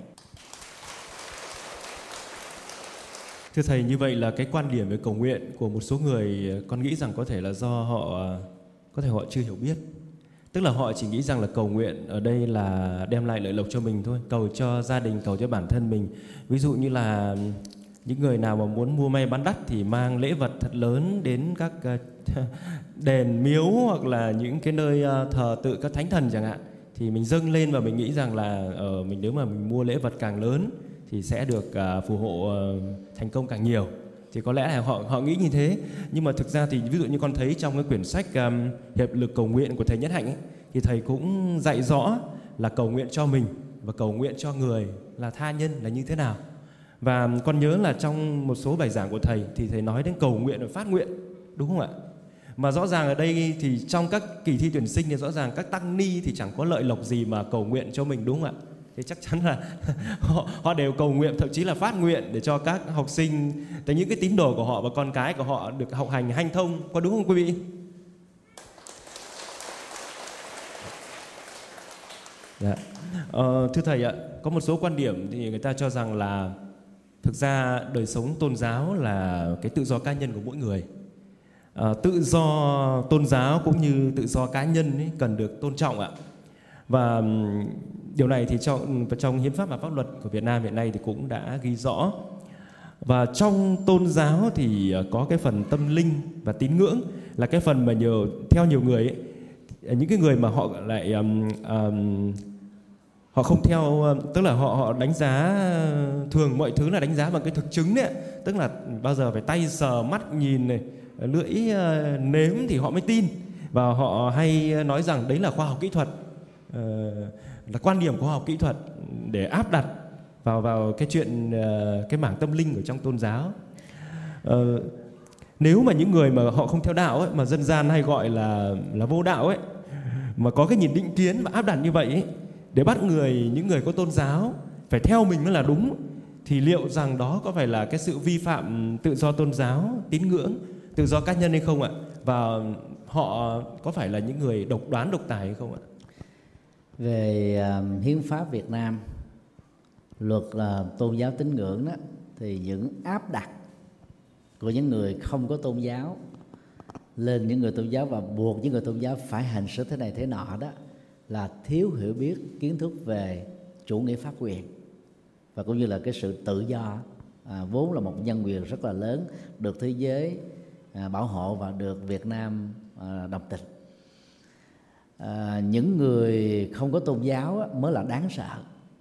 Thưa Thầy, như vậy là cái quan điểm về cầu nguyện của một số người, con nghĩ rằng có thể là do họ có thể họ chưa hiểu biết. Tức là họ chỉ nghĩ rằng là cầu nguyện ở đây là đem lại lợi lộc cho mình thôi, cầu cho gia đình, cầu cho bản thân mình. Ví dụ như là những người nào mà muốn mua may bán đắt thì mang lễ vật thật lớn đến các đền miếu hoặc là những cái nơi thờ tự các thánh thần chẳng hạn, thì mình dâng lên và mình nghĩ rằng là ở mình nếu mà mình mua lễ vật càng lớn thì sẽ được phù hộ thành công càng nhiều. Thì có lẽ là họ họ nghĩ như thế. Nhưng mà thực ra thì ví dụ như con thấy trong cái quyển sách um, Hiệp lực cầu nguyện của thầy Nhất Hạnh ấy, thì thầy cũng dạy rõ là cầu nguyện cho mình và cầu nguyện cho người là tha nhân là như thế nào. Và con nhớ là trong một số bài giảng của thầy thì thầy nói đến cầu nguyện và phát nguyện, đúng không ạ? Mà rõ ràng ở đây thì trong các kỳ thi tuyển sinh thì rõ ràng các tăng ni thì chẳng có lợi lộc gì mà cầu nguyện cho mình, đúng không ạ? Thì chắc chắn là họ, họ đều cầu nguyện, thậm chí là phát nguyện để cho các học sinh, để những cái tín đồ của họ và con cái của họ được học hành hanh thông, có đúng không quý vị? Dạ. Ờ, thưa Thầy ạ, có một số quan điểm thì người ta cho rằng là thực ra đời sống tôn giáo là cái tự do cá nhân của mỗi người. À, tự do tôn giáo cũng như tự do cá nhân ấy cần được tôn trọng ạ. Và điều này thì trong, trong hiến pháp và pháp luật của Việt Nam hiện nay thì cũng đã ghi rõ. Và trong tôn giáo thì có cái phần tâm linh và tín ngưỡng là cái phần mà nhiều theo nhiều người ấy, những cái người mà họ lại um, um, họ không theo, tức là họ họ đánh giá thường mọi thứ là đánh giá bằng cái thực chứng đấy, tức là bao giờ phải tay sờ, mắt nhìn này, lưỡi uh, nếm thì họ mới tin, và họ hay nói rằng đấy là khoa học kỹ thuật, uh, là quan điểm của khoa học kỹ thuật để áp đặt vào vào cái chuyện uh, cái mảng tâm linh ở trong tôn giáo. Uh, nếu mà những người mà họ không theo đạo ấy, mà dân gian hay gọi là là vô đạo ấy, mà có cái nhìn định kiến và áp đặt như vậy ấy, để bắt người những người có tôn giáo phải theo mình mới là đúng, thì liệu rằng đó có phải là cái sự vi phạm tự do tôn giáo, tín ngưỡng, tự do cá nhân hay không ạ? Và họ có phải là những người độc đoán, độc tài hay không ạ? Về uh, hiến pháp Việt Nam, luật uh, tôn giáo tín ngưỡng đó, thì những áp đặt của những người không có tôn giáo lên những người tôn giáo và buộc những người tôn giáo phải hành xử thế này thế nọ đó là thiếu hiểu biết kiến thức về chủ nghĩa pháp quyền, và cũng như là cái sự tự do à, vốn là một nhân quyền rất là lớn, được thế giới à, bảo hộ và được Việt Nam à, đồng tình. À, những người không có tôn giáo á, mới là đáng sợ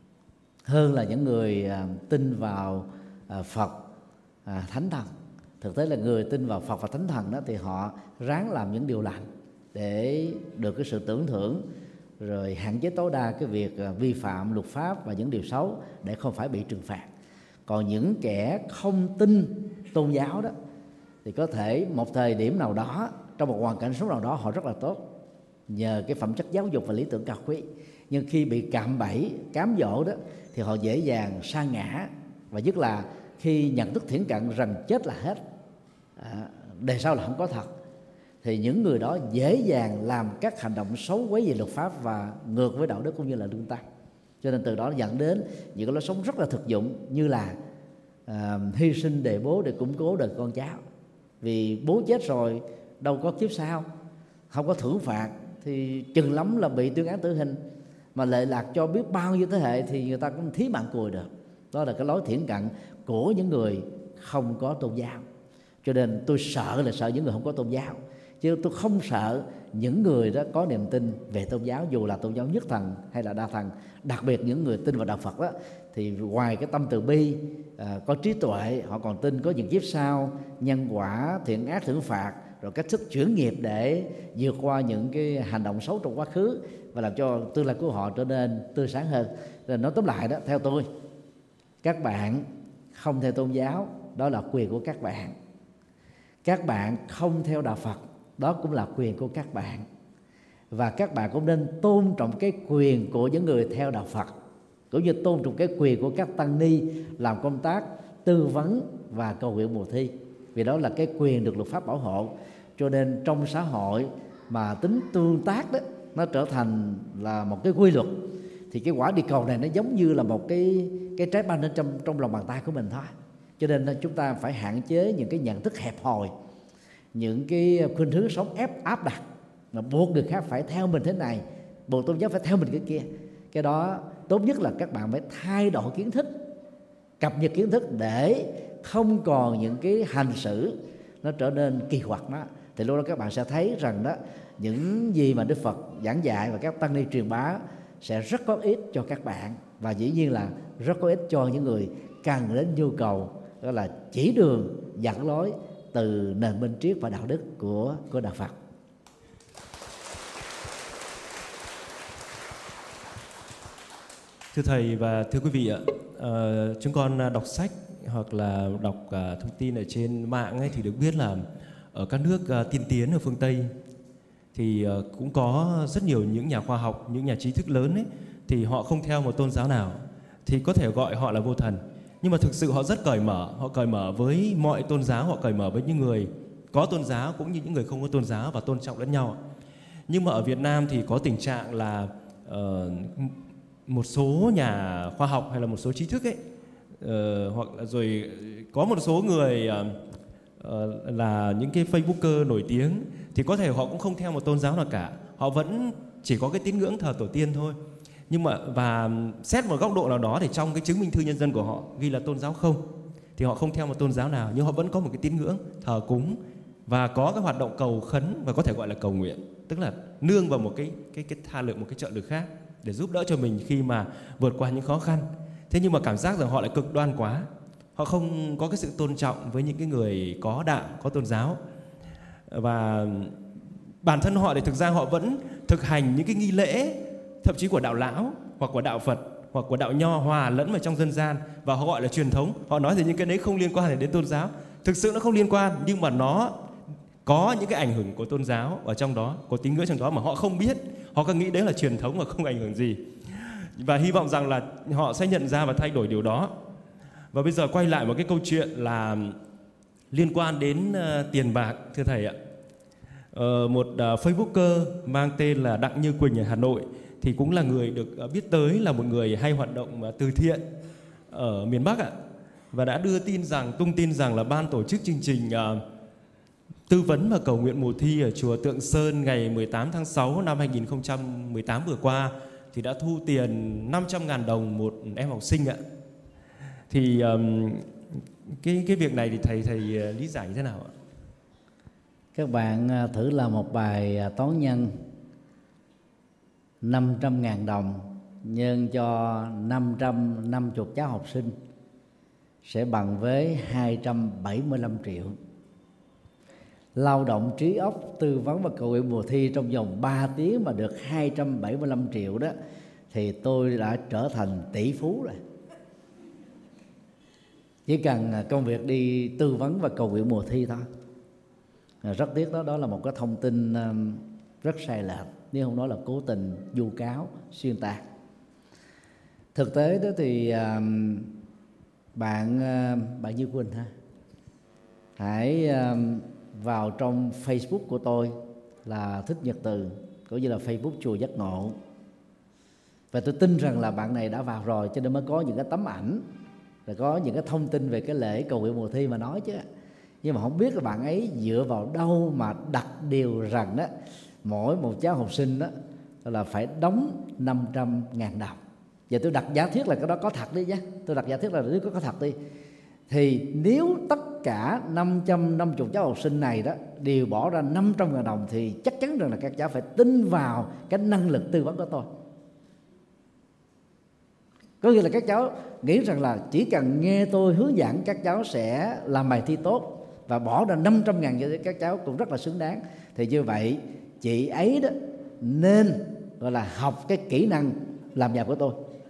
hơn là những người à, tin vào à, Phật, à, Thánh Thần. Thực tế là người tin vào Phật và Thánh Thần đó thì họ ráng làm những điều lành để được cái sự tưởng thưởng, rồi hạn chế tối đa cái việc vi phạm luật pháp và những điều xấu để không phải bị trừng phạt. Còn những kẻ không tin tôn giáo đó thì có thể một thời điểm nào đó, trong một hoàn cảnh sống nào đó, họ rất là tốt nhờ cái phẩm chất giáo dục và lý tưởng cao quý, nhưng khi bị cạm bẫy, cám dỗ đó thì họ dễ dàng sa ngã, và nhất là khi nhận thức thiển cận rằng chết là hết, à, đề sau là không có thật, thì những người đó dễ dàng làm các hành động xấu quấy về luật pháp và ngược với đạo đức cũng như là lương tâm. Cho nên từ đó dẫn đến những cái lối sống rất là thực dụng, như là à, hy sinh đề bố để củng cố đời con cháu. Vì bố chết rồi đâu có kiếp sau, không có thưởng phạt, thì chừng lắm là bị tuyên án tử hình, mà lệ lạc cho biết bao nhiêu thế hệ thì người ta cũng thí mạng cùi được. Đó là cái lối thiển cận của những người không có tôn giáo. Cho nên tôi sợ là sợ những người không có tôn giáo, chứ tôi không sợ những người đó có niềm tin về tôn giáo, dù là tôn giáo nhất thần hay là đa thần. Đặc biệt những người tin vào đạo Phật đó, thì ngoài cái tâm từ bi, à, có trí tuệ, họ còn tin có những kiếp sau, nhân quả, thiện ác, thưởng phạt, rồi cách thức chuyển nghiệp để vượt qua những cái hành động xấu trong quá khứ và làm cho tương lai của họ trở nên tươi sáng hơn. Rồi nói tóm lại đó, theo tôi, các bạn không theo tôn giáo, đó là quyền của các bạn. Các bạn không theo đạo Phật, đó cũng là quyền của các bạn. Và các bạn cũng nên tôn trọng cái quyền của những người theo đạo Phật, cũng như tôn trọng cái quyền của các tăng ni làm công tác tư vấn và cầu nguyện mùa thi, vì đó là cái quyền được luật pháp bảo hộ. Cho nên trong xã hội mà tính tương tác đó nó trở thành là một cái quy luật, thì cái quả địa cầu này nó giống như là một cái cái trái banh ở trong trong lòng bàn tay của mình thôi. Cho nên chúng ta phải hạn chế những cái nhận thức hẹp hòi, những cái khuynh hướng sống ép áp đặt, mà buộc người khác phải theo mình thế này, buộc tôn giáo phải theo mình cái kia. Cái đó tốt nhất là các bạn phải thay đổi kiến thức, cập nhật kiến thức để không còn những cái hành xử nó trở nên kỳ quặc đó. Thì lúc đó các bạn sẽ thấy rằng đó, những gì mà Đức Phật giảng dạy và các tăng ni truyền bá sẽ rất có ích cho các bạn, và dĩ nhiên là rất có ích cho những người cần đến nhu cầu, đó là chỉ đường dẫn lối từ nền minh triết và đạo đức của của đạo Phật. Thưa thầy và thưa quý vị ạ, uh, chúng con đọc sách hoặc là đọc uh, thông tin ở trên mạng ấy, thì được biết là ở các nước uh, tiên tiến ở phương Tây thì uh, cũng có rất nhiều những nhà khoa học, những nhà trí thức lớn ấy, thì họ không theo một tôn giáo nào, thì có thể gọi họ là vô thần. Nhưng mà thực sự họ rất cởi mở, họ cởi mở với mọi tôn giáo, họ cởi mở với những người có tôn giáo cũng như những người không có tôn giáo, và tôn trọng lẫn nhau. Nhưng mà ở Việt Nam thì có tình trạng là uh, một số nhà khoa học hay là một số trí thức ấy, uh, hoặc là rồi có một số người uh, uh, là những cái Facebooker nổi tiếng, thì có thể họ cũng không theo một tôn giáo nào cả, họ vẫn chỉ có cái tín ngưỡng thờ tổ tiên thôi. Nhưng mà và xét một góc độ nào đó thì trong cái chứng minh thư nhân dân của họ ghi là tôn giáo không, thì họ không theo một tôn giáo nào, nhưng họ vẫn có một cái tín ngưỡng thờ cúng và có cái hoạt động cầu khấn và có thể gọi là cầu nguyện, tức là nương vào một cái cái cái tha lượng, một cái trợ lực khác để giúp đỡ cho mình khi mà vượt qua những khó khăn. Thế nhưng mà cảm giác rằng họ lại cực đoan quá, họ không có cái sự tôn trọng với những cái người có đạo, có tôn giáo, và bản thân họ thì thực ra họ vẫn thực hành những cái nghi lễ thậm chí của đạo lão hoặc của đạo Phật hoặc của đạo Nho hòa lẫn vào trong dân gian, và họ gọi là truyền thống. Họ nói thì những cái đấy không liên quan đến tôn giáo, thực sự nó không liên quan, nhưng mà nó có những cái ảnh hưởng của tôn giáo ở trong đó, của tín ngưỡng trong đó mà họ không biết. Họ cứ nghĩ đấy là truyền thống và không ảnh hưởng gì, và hy vọng rằng là họ sẽ nhận ra và thay đổi điều đó. Và bây giờ quay lại một cái câu chuyện là liên quan đến uh, tiền bạc, thưa thầy ạ. Uh, một uh, Facebooker mang tên là Đặng Như Quỳnh ở Hà Nội thì cũng là người được uh, biết tới là một người hay hoạt động uh, từ thiện ở miền Bắc ạ, và đã đưa tin rằng, tung tin rằng là ban tổ chức chương trình uh, tư vấn và cầu nguyện mùa thi ở chùa Tượng Sơn ngày mười tám tháng sáu năm hai nghìn không trăm mười tám vừa qua thì đã thu tiền năm trăm ngàn đồng một em học sinh ạ. Thì um, cái cái việc này thì thầy thầy lý giải như thế nào ạ? Các bạn thử làm một bài toán nhân năm trăm ngàn đồng nhân cho năm trăm năm mươi cháu học sinh sẽ bằng với hai trăm bảy mươi lăm triệu. Lao động trí óc, tư vấn và cầu nguyện mùa thi trong vòng ba tiếng mà được hai trăm bảy mươi lăm triệu đó, thì tôi đã trở thành tỷ phú rồi. Chỉ cần công việc đi tư vấn và cầu nguyện mùa thi thôi. Rất tiếc đó, đó là một cái thông tin rất sai lệch, nếu không nói là cố tình vu cáo, xuyên tạc. Thực tế đó thì bạn bạn Như Quỳnh ha, hãy vào trong Facebook của tôi là Thích Nhật Từ, cũng như là Facebook Chùa Giác Ngộ, và tôi tin rằng là bạn này đã vào rồi, cho nên mới có những cái tấm ảnh, rồi có những cái thông tin về cái lễ cầu nguyện mùa thi mà nói chứ. Nhưng mà không biết là bạn ấy dựa vào đâu mà đặt điều rằng đó mỗi một cháu học sinh đó là phải đóng năm trăm ngàn đồng. Và tôi đặt giả thiết là cái đó có thật đi nhé, tôi đặt giả thiết là nếu có thật đi, thì nếu tất cả năm trăm năm mươi cháu học sinh này đó đều bỏ ra năm trăm ngàn đồng thì chắc chắn rằng là các cháu phải tin vào cái năng lực tư vấn của tôi. Có nghĩa là các cháu nghĩ rằng là chỉ cần nghe tôi hướng dẫn các cháu sẽ làm bài thi tốt, và bỏ ra năm trăm ngàn cho các cháu cũng rất là xứng đáng. Thì như vậy chị ấy đó nên gọi là học cái kỹ năng làm nhà của tôi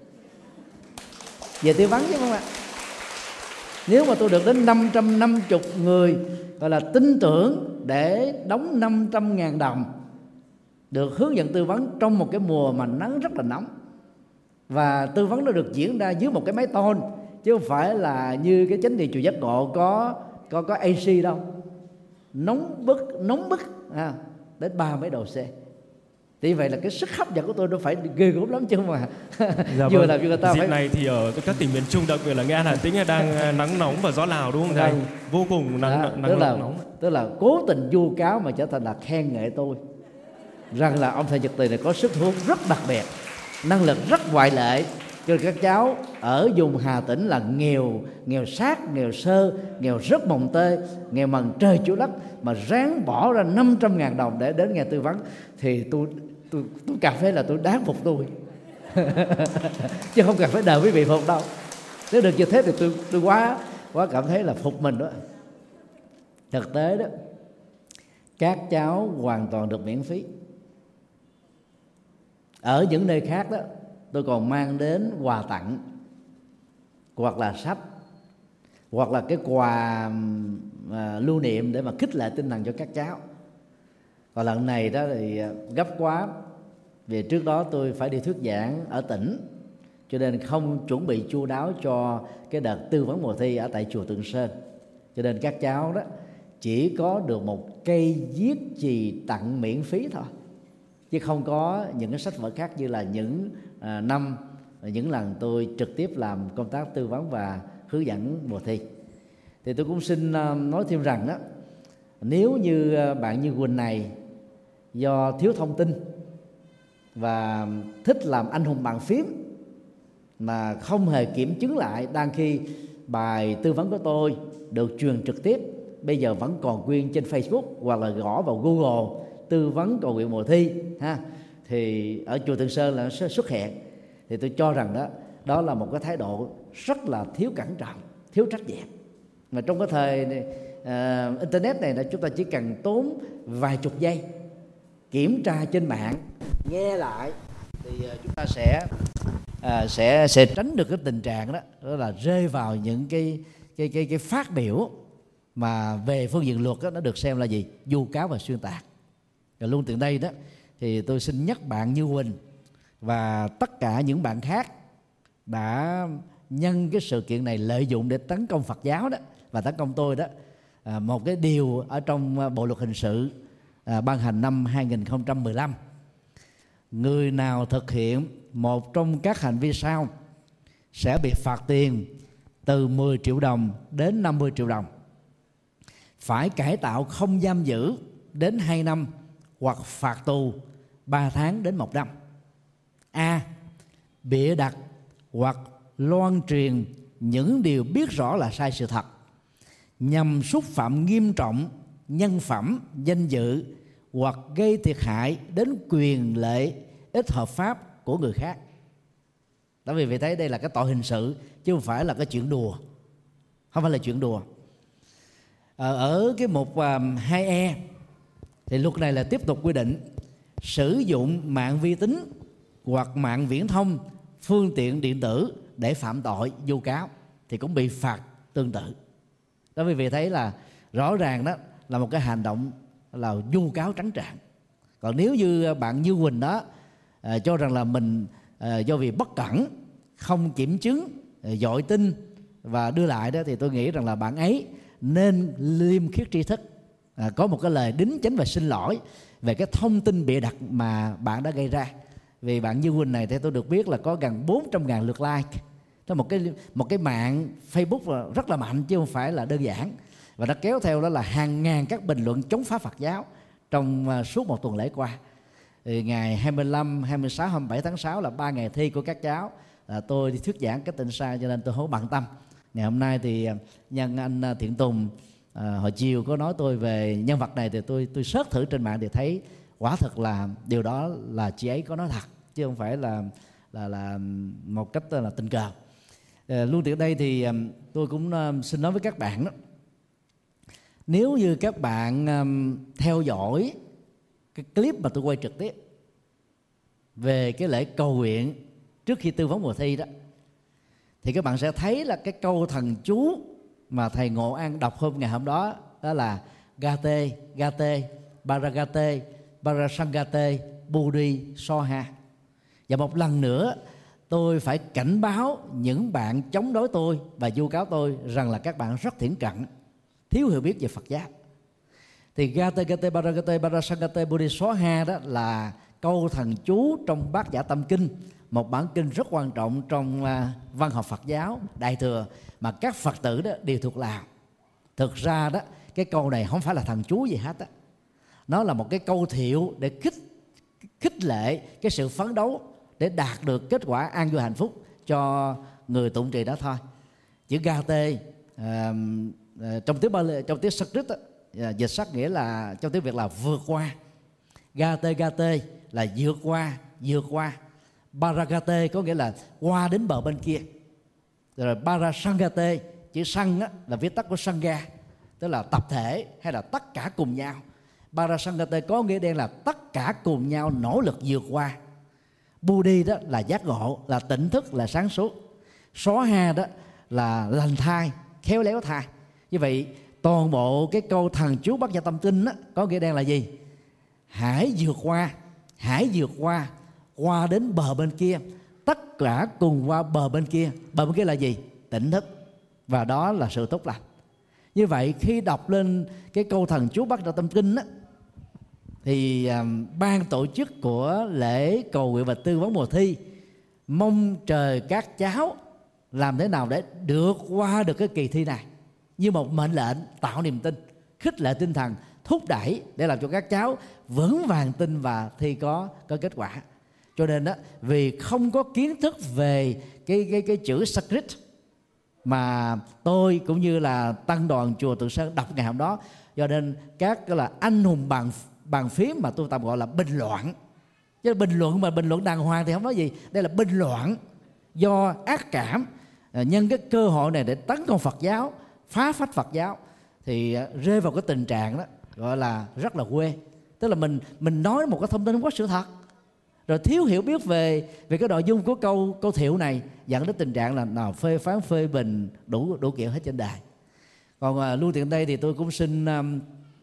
về tư vấn, chứ không ạ? Nếu mà tôi được đến năm trăm năm mươi người gọi là tin tưởng để đóng năm trăm ngàn đồng, được hướng dẫn tư vấn trong một cái mùa mà nắng rất là nóng, và tư vấn nó được diễn ra dưới một cái máy tôn, chứ không phải là như cái chánh điện Chùa Giác Ngộ có có có a xê đâu, nóng bức nóng bức à, đến ba mấy độ C. Thì vậy là cái sức hấp dẫn của tôi nó phải ghê gớm lắm chứ mà. Dạ vừa vâng. làm cho người ta Dịp phải... này thì ở các tỉnh miền Trung, đặc biệt là Nghệ An, Hà Tĩnh đang nắng nóng và gió Lào, đúng không thầy? Vâng. Vô cùng nắng, Đó, nắng tức là, nóng. Tức là cố tình vu cáo mà trở thành là khen ngợi tôi rằng là ông thầy Nhật Từ này có sức thu hút rất đặc biệt, năng lực rất ngoại lệ. Cho nên các cháu ở vùng Hà Tĩnh là nghèo, nghèo sát, nghèo sơ, nghèo rất mồng tê, nghèo bằng trời chủ đất, mà ráng bỏ ra năm trăm ngàn đồng để đến nghe tư vấn, thì tôi tôi tôi cảm thấy là tôi đáng phục tôi. Chứ không cần phải đợi quý vị phục đâu. Nếu được như thế thì tôi tôi quá quá cảm thấy là phục mình đó. Thực tế đó, các cháu hoàn toàn được miễn phí. Ở những nơi khác đó, tôi còn mang đến quà tặng, hoặc là sách, hoặc là cái quà à, lưu niệm để mà khích lệ tinh thần cho các cháu. Còn lần này đó thì gấp quá, vì trước đó tôi phải đi thuyết giảng ở tỉnh, cho nên không chuẩn bị chu đáo cho cái đợt tư vấn mùa thi ở tại chùa Tượng Sơn. Cho nên các cháu đó chỉ có được một cây viết chì tặng miễn phí thôi, chứ không có những cái sách vở khác như là những à, năm những lần tôi trực tiếp làm công tác tư vấn và hướng dẫn mùa thi. Thì tôi cũng xin uh, nói thêm rằng đó, nếu như uh, bạn Như Quỳnh này do thiếu thông tin và thích làm anh hùng bàn phím mà không hề kiểm chứng lại, đang khi bài tư vấn của tôi được truyền trực tiếp bây giờ vẫn còn quyên trên Facebook hoặc là gõ vào Google tư vấn cầu nguyện mùa thi ha, thì ở chùa Từ Sơn là nó sẽ xuất hiện. Thì tôi cho rằng đó đó là một cái thái độ rất là thiếu cẩn trọng, thiếu trách nhiệm. Mà trong cái thời này, uh, internet này là chúng ta chỉ cần tốn vài chục giây kiểm tra trên mạng, nghe lại, thì uh, chúng ta sẽ uh, sẽ sẽ tránh được cái tình trạng đó, đó là rơi vào những cái cái cái cái phát biểu mà về phương diện luật đó, nó được xem là gì? Vu cáo và xuyên tạc. Rồi luôn từ đây đó thì tôi xin nhắc bạn Như Huỳnh và tất cả những bạn khác đã nhân cái sự kiện này lợi dụng để tấn công Phật giáo đó và tấn công tôi đó, à, một cái điều ở trong Bộ luật hình sự à, ban hành năm hai nghìn không trăm mười lăm: người nào thực hiện một trong các hành vi sau sẽ bị phạt tiền từ mười triệu đồng đến năm mươi triệu đồng, phải cải tạo không giam giữ đến hai năm hoặc phạt tù ba tháng đến một năm. A. Bịa đặt hoặc loan truyền những điều biết rõ là sai sự thật nhằm xúc phạm nghiêm trọng nhân phẩm, danh dự hoặc gây thiệt hại đến quyền lợi ích hợp pháp của người khác. Đó, vì vậy thấy đây là cái tội hình sự chứ không phải là cái chuyện đùa, không phải là chuyện đùa. Ở, ở cái mục hai E thì luật này là tiếp tục quy định sử dụng mạng vi tính hoặc mạng viễn thông, phương tiện điện tử để phạm tội vu cáo thì cũng bị phạt tương tự. Đó, vì vậy thấy là rõ ràng đó là một cái hành động là vu cáo trắng trợn. Còn nếu như bạn Như Huỳnh đó à, cho rằng là mình à, do vì bất cẩn, không kiểm chứng, à, dội tin và đưa lại đó, thì tôi nghĩ rằng là bạn ấy nên liêm khiết tri thức, à, có một cái lời đính chính và xin lỗi về cái thông tin bịa đặt mà bạn đã gây ra. Vì bạn Như Huỳnh này theo tôi được biết là có gần bốn trăm ngàn lượt like. Đó, một cái một cái mạng Facebook rất là mạnh chứ không phải là đơn giản, và nó kéo theo đó là hàng ngàn các bình luận chống phá Phật giáo trong uh, suốt một tuần lễ qua. Thì ngày hai mươi lăm, hai mươi sáu, hai mươi bảy tháng sáu là ba ngày thi của các cháu, là tôi đi thuyết giảng cái tin sai cho nên tôi không bận tâm. Ngày hôm nay thì nhân anh Thiện Tùng uh, hồi chiều có nói tôi về nhân vật này, thì tôi tôi search thử trên mạng thì thấy quả thực là điều đó là chị ấy có nói thật chứ không phải là là là một cách là tình cờ. À, luôn từ đây thì um, tôi cũng um, xin nói với các bạn đó, nếu như các bạn um, theo dõi cái clip mà tôi quay trực tiếp về cái lễ cầu nguyện trước khi tư vấn mùa thi đó, thì các bạn sẽ thấy là cái câu thần chú mà thầy Ngộ An đọc hôm ngày hôm đó, đó là Gate, Gate, Baragate, Barasangate, Budi, Soha. Và một lần nữa tôi phải cảnh báo những bạn chống đối tôi và vu cáo tôi rằng là các bạn rất thiển cận, thiếu hiểu biết về Phật giáo. Thì Gate, Gate, Baragate, Barasangate, Budi, Soha đó là câu thần chú trong Bát Nhã Tâm Kinh, một bản kinh rất quan trọng trong uh, văn học Phật giáo Đại Thừa mà các Phật tử đó đều thuộc lòng. Thực ra đó cái câu này không phải là thần chú gì hết á, nó là một cái câu thiệu để khích khích lệ cái sự phấn đấu để đạt được kết quả an vui hạnh phúc cho người tụng trì đó thôi. Chữ Gate uh, uh, trong tiếng Bali, trong tiếng Sanskrit đó, uh, dịch sát nghĩa là trong tiếng Việt là vượt qua. Gate Gate là vượt qua, vượt qua. Baragate có nghĩa là qua đến bờ bên kia. Rồi Barasangate, chữ sang á, là viết tắt của Sangha, tức là tập thể hay là tất cả cùng nhau. Barasangate có nghĩa đen là tất cả cùng nhau nỗ lực vượt qua. Budi đó là giác ngộ, là tỉnh thức, là sáng suốt. Soha đó là lành thai, khéo léo thai. Như vậy toàn bộ cái câu thần chú Bát Nhã Tâm Kinh đó, có nghĩa đen là gì? Hãy vượt qua, hãy vượt qua, qua đến bờ bên kia, tất cả cùng qua bờ bên kia. Bờ bên kia là gì? Tỉnh thức, và đó là sự tốt lành. Như vậy khi đọc lên cái câu thần chú Bát Nhã Tâm Kinh á, thì um, ban tổ chức của lễ cầu nguyện và tư vấn mùa thi mong trời các cháu làm thế nào để được qua được cái kỳ thi này, như một mệnh lệnh tạo niềm tin, khích lệ tinh thần, thúc đẩy để làm cho các cháu vững vàng tin và thi có có kết quả. Cho nên đó, vì không có kiến thức về cái cái cái chữ Sanskrit mà tôi cũng như là tăng đoàn chùa Từ Sơn đọc ngày hôm đó, cho nên các cái là anh hùng bàn bàn phím mà tôi tạm gọi là bình loạn. Chứ bình luận mà bình luận đàng hoàng thì không nói gì, đây là bình loạn do ác cảm, nhân cái cơ hội này để tấn công Phật giáo, phá phách Phật giáo, thì rơi vào cái tình trạng đó gọi là rất là quê. Tức là mình mình nói một cái thông tin không có sự thật, rồi thiếu hiểu biết về về cái nội dung của câu câu thiệu này, dẫn đến tình trạng là nào phê phán phê bình đủ đủ kiểu hết trên đài. Còn à, luôn tiện đây thì tôi cũng xin um,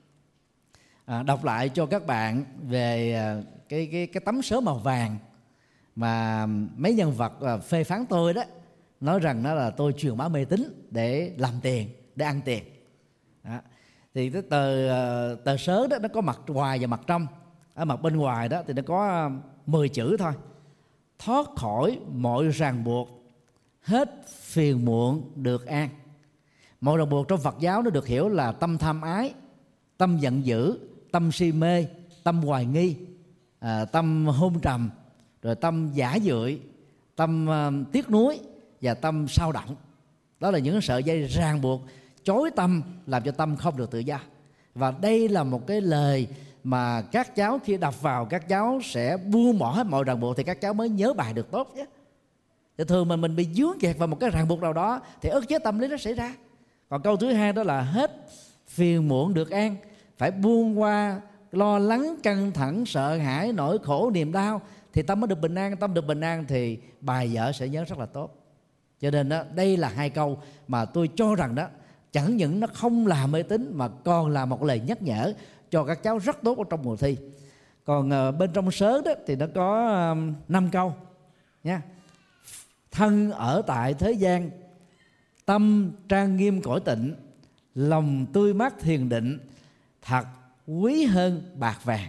à, đọc lại cho các bạn về à, cái cái cái tấm sớ màu vàng mà mấy nhân vật à, phê phán tôi đó nói rằng đó là tôi truyền bá mê tín để làm tiền, để ăn tiền. Đó. Thì cái tờ tờ sớ đó nó có mặt ngoài và mặt trong. Ở mặt bên ngoài đó thì nó có mười chữ thôi: thoát khỏi mọi ràng buộc, hết phiền muộn được an. Mọi ràng buộc trong Phật giáo nó được hiểu là tâm tham ái, tâm giận dữ, tâm si mê, tâm hoài nghi, à, tâm hôn trầm, rồi tâm giả dưỡi, tâm uh, tiếc nuối và tâm sao động. Đó là những sợi dây ràng buộc chối tâm, làm cho tâm không được tự do. Và đây là một cái lời mà các cháu khi đọc vào, các cháu sẽ buông bỏ hết mọi ràng buộc thì các cháu mới nhớ bài được tốt nhé. Thì thường mà mình bị dướng kẹt vào một cái ràng buộc nào đó thì ức chế tâm lý nó xảy ra. Còn câu thứ hai đó là hết phiền muộn được an, phải buông qua lo lắng, căng thẳng, sợ hãi, nỗi khổ, niềm đau thì tâm mới được bình an. Tâm được bình an thì bài vở sẽ nhớ rất là tốt. Cho nên đó, đây là hai câu mà tôi cho rằng đó chẳng những nó không là mê tín mà còn là một lời nhắc nhở cho các cháu rất tốt ở trong mùa thi. Còn uh, bên trong sớ đó thì nó có uh, năm câu nha. Thân ở tại thế gian, tâm trang nghiêm cõi tịnh, lòng tươi mát thiền định, thật quý hơn bạc vàng.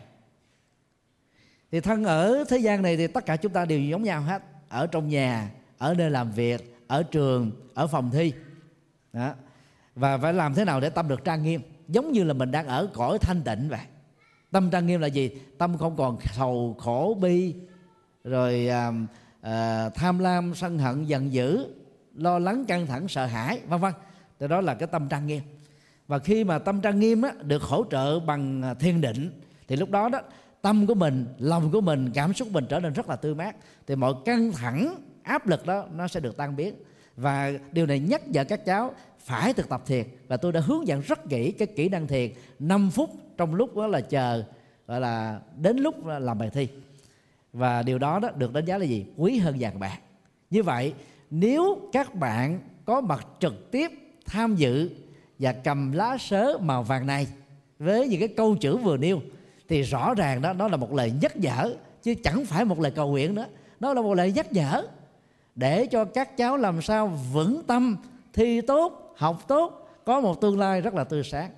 Thì thân ở thế gian này thì tất cả chúng ta đều giống nhau hết. Ở trong nhà, ở nơi làm việc, ở trường, ở phòng thi đó. Và phải làm thế nào để tâm được trang nghiêm, giống như là mình đang ở cõi thanh tịnh vậy. Tâm trang nghiêm là gì? Tâm không còn sầu khổ bi, rồi à, à, tham lam sân hận giận dữ, lo lắng căng thẳng sợ hãi vân vân. Thì đó là cái tâm trang nghiêm. Và khi mà tâm trang nghiêm á, được hỗ trợ bằng thiền định thì lúc đó đó tâm của mình, lòng của mình, cảm xúc của mình trở nên rất là tươi mát. Thì mọi căng thẳng, áp lực đó nó sẽ được tan biến. Và điều này nhắc nhở các cháu phải thực tập thiền. Và tôi đã hướng dẫn rất kỹ cái kỹ năng thiền năm phút trong lúc đó là chờ, gọi là đến lúc làm bài thi. Và điều đó, đó được đánh giá là gì? Quý hơn vàng bạc. Như vậy nếu các bạn có mặt trực tiếp tham dự và cầm lá sớ màu vàng này với những cái câu chữ vừa nêu thì rõ ràng đó nó là một lời nhắc nhở, chứ chẳng phải một lời cầu nguyện nữa. Nó là một lời nhắc nhở để cho các cháu làm sao vững tâm, thi tốt, học tốt, có một tương lai rất là tươi sáng.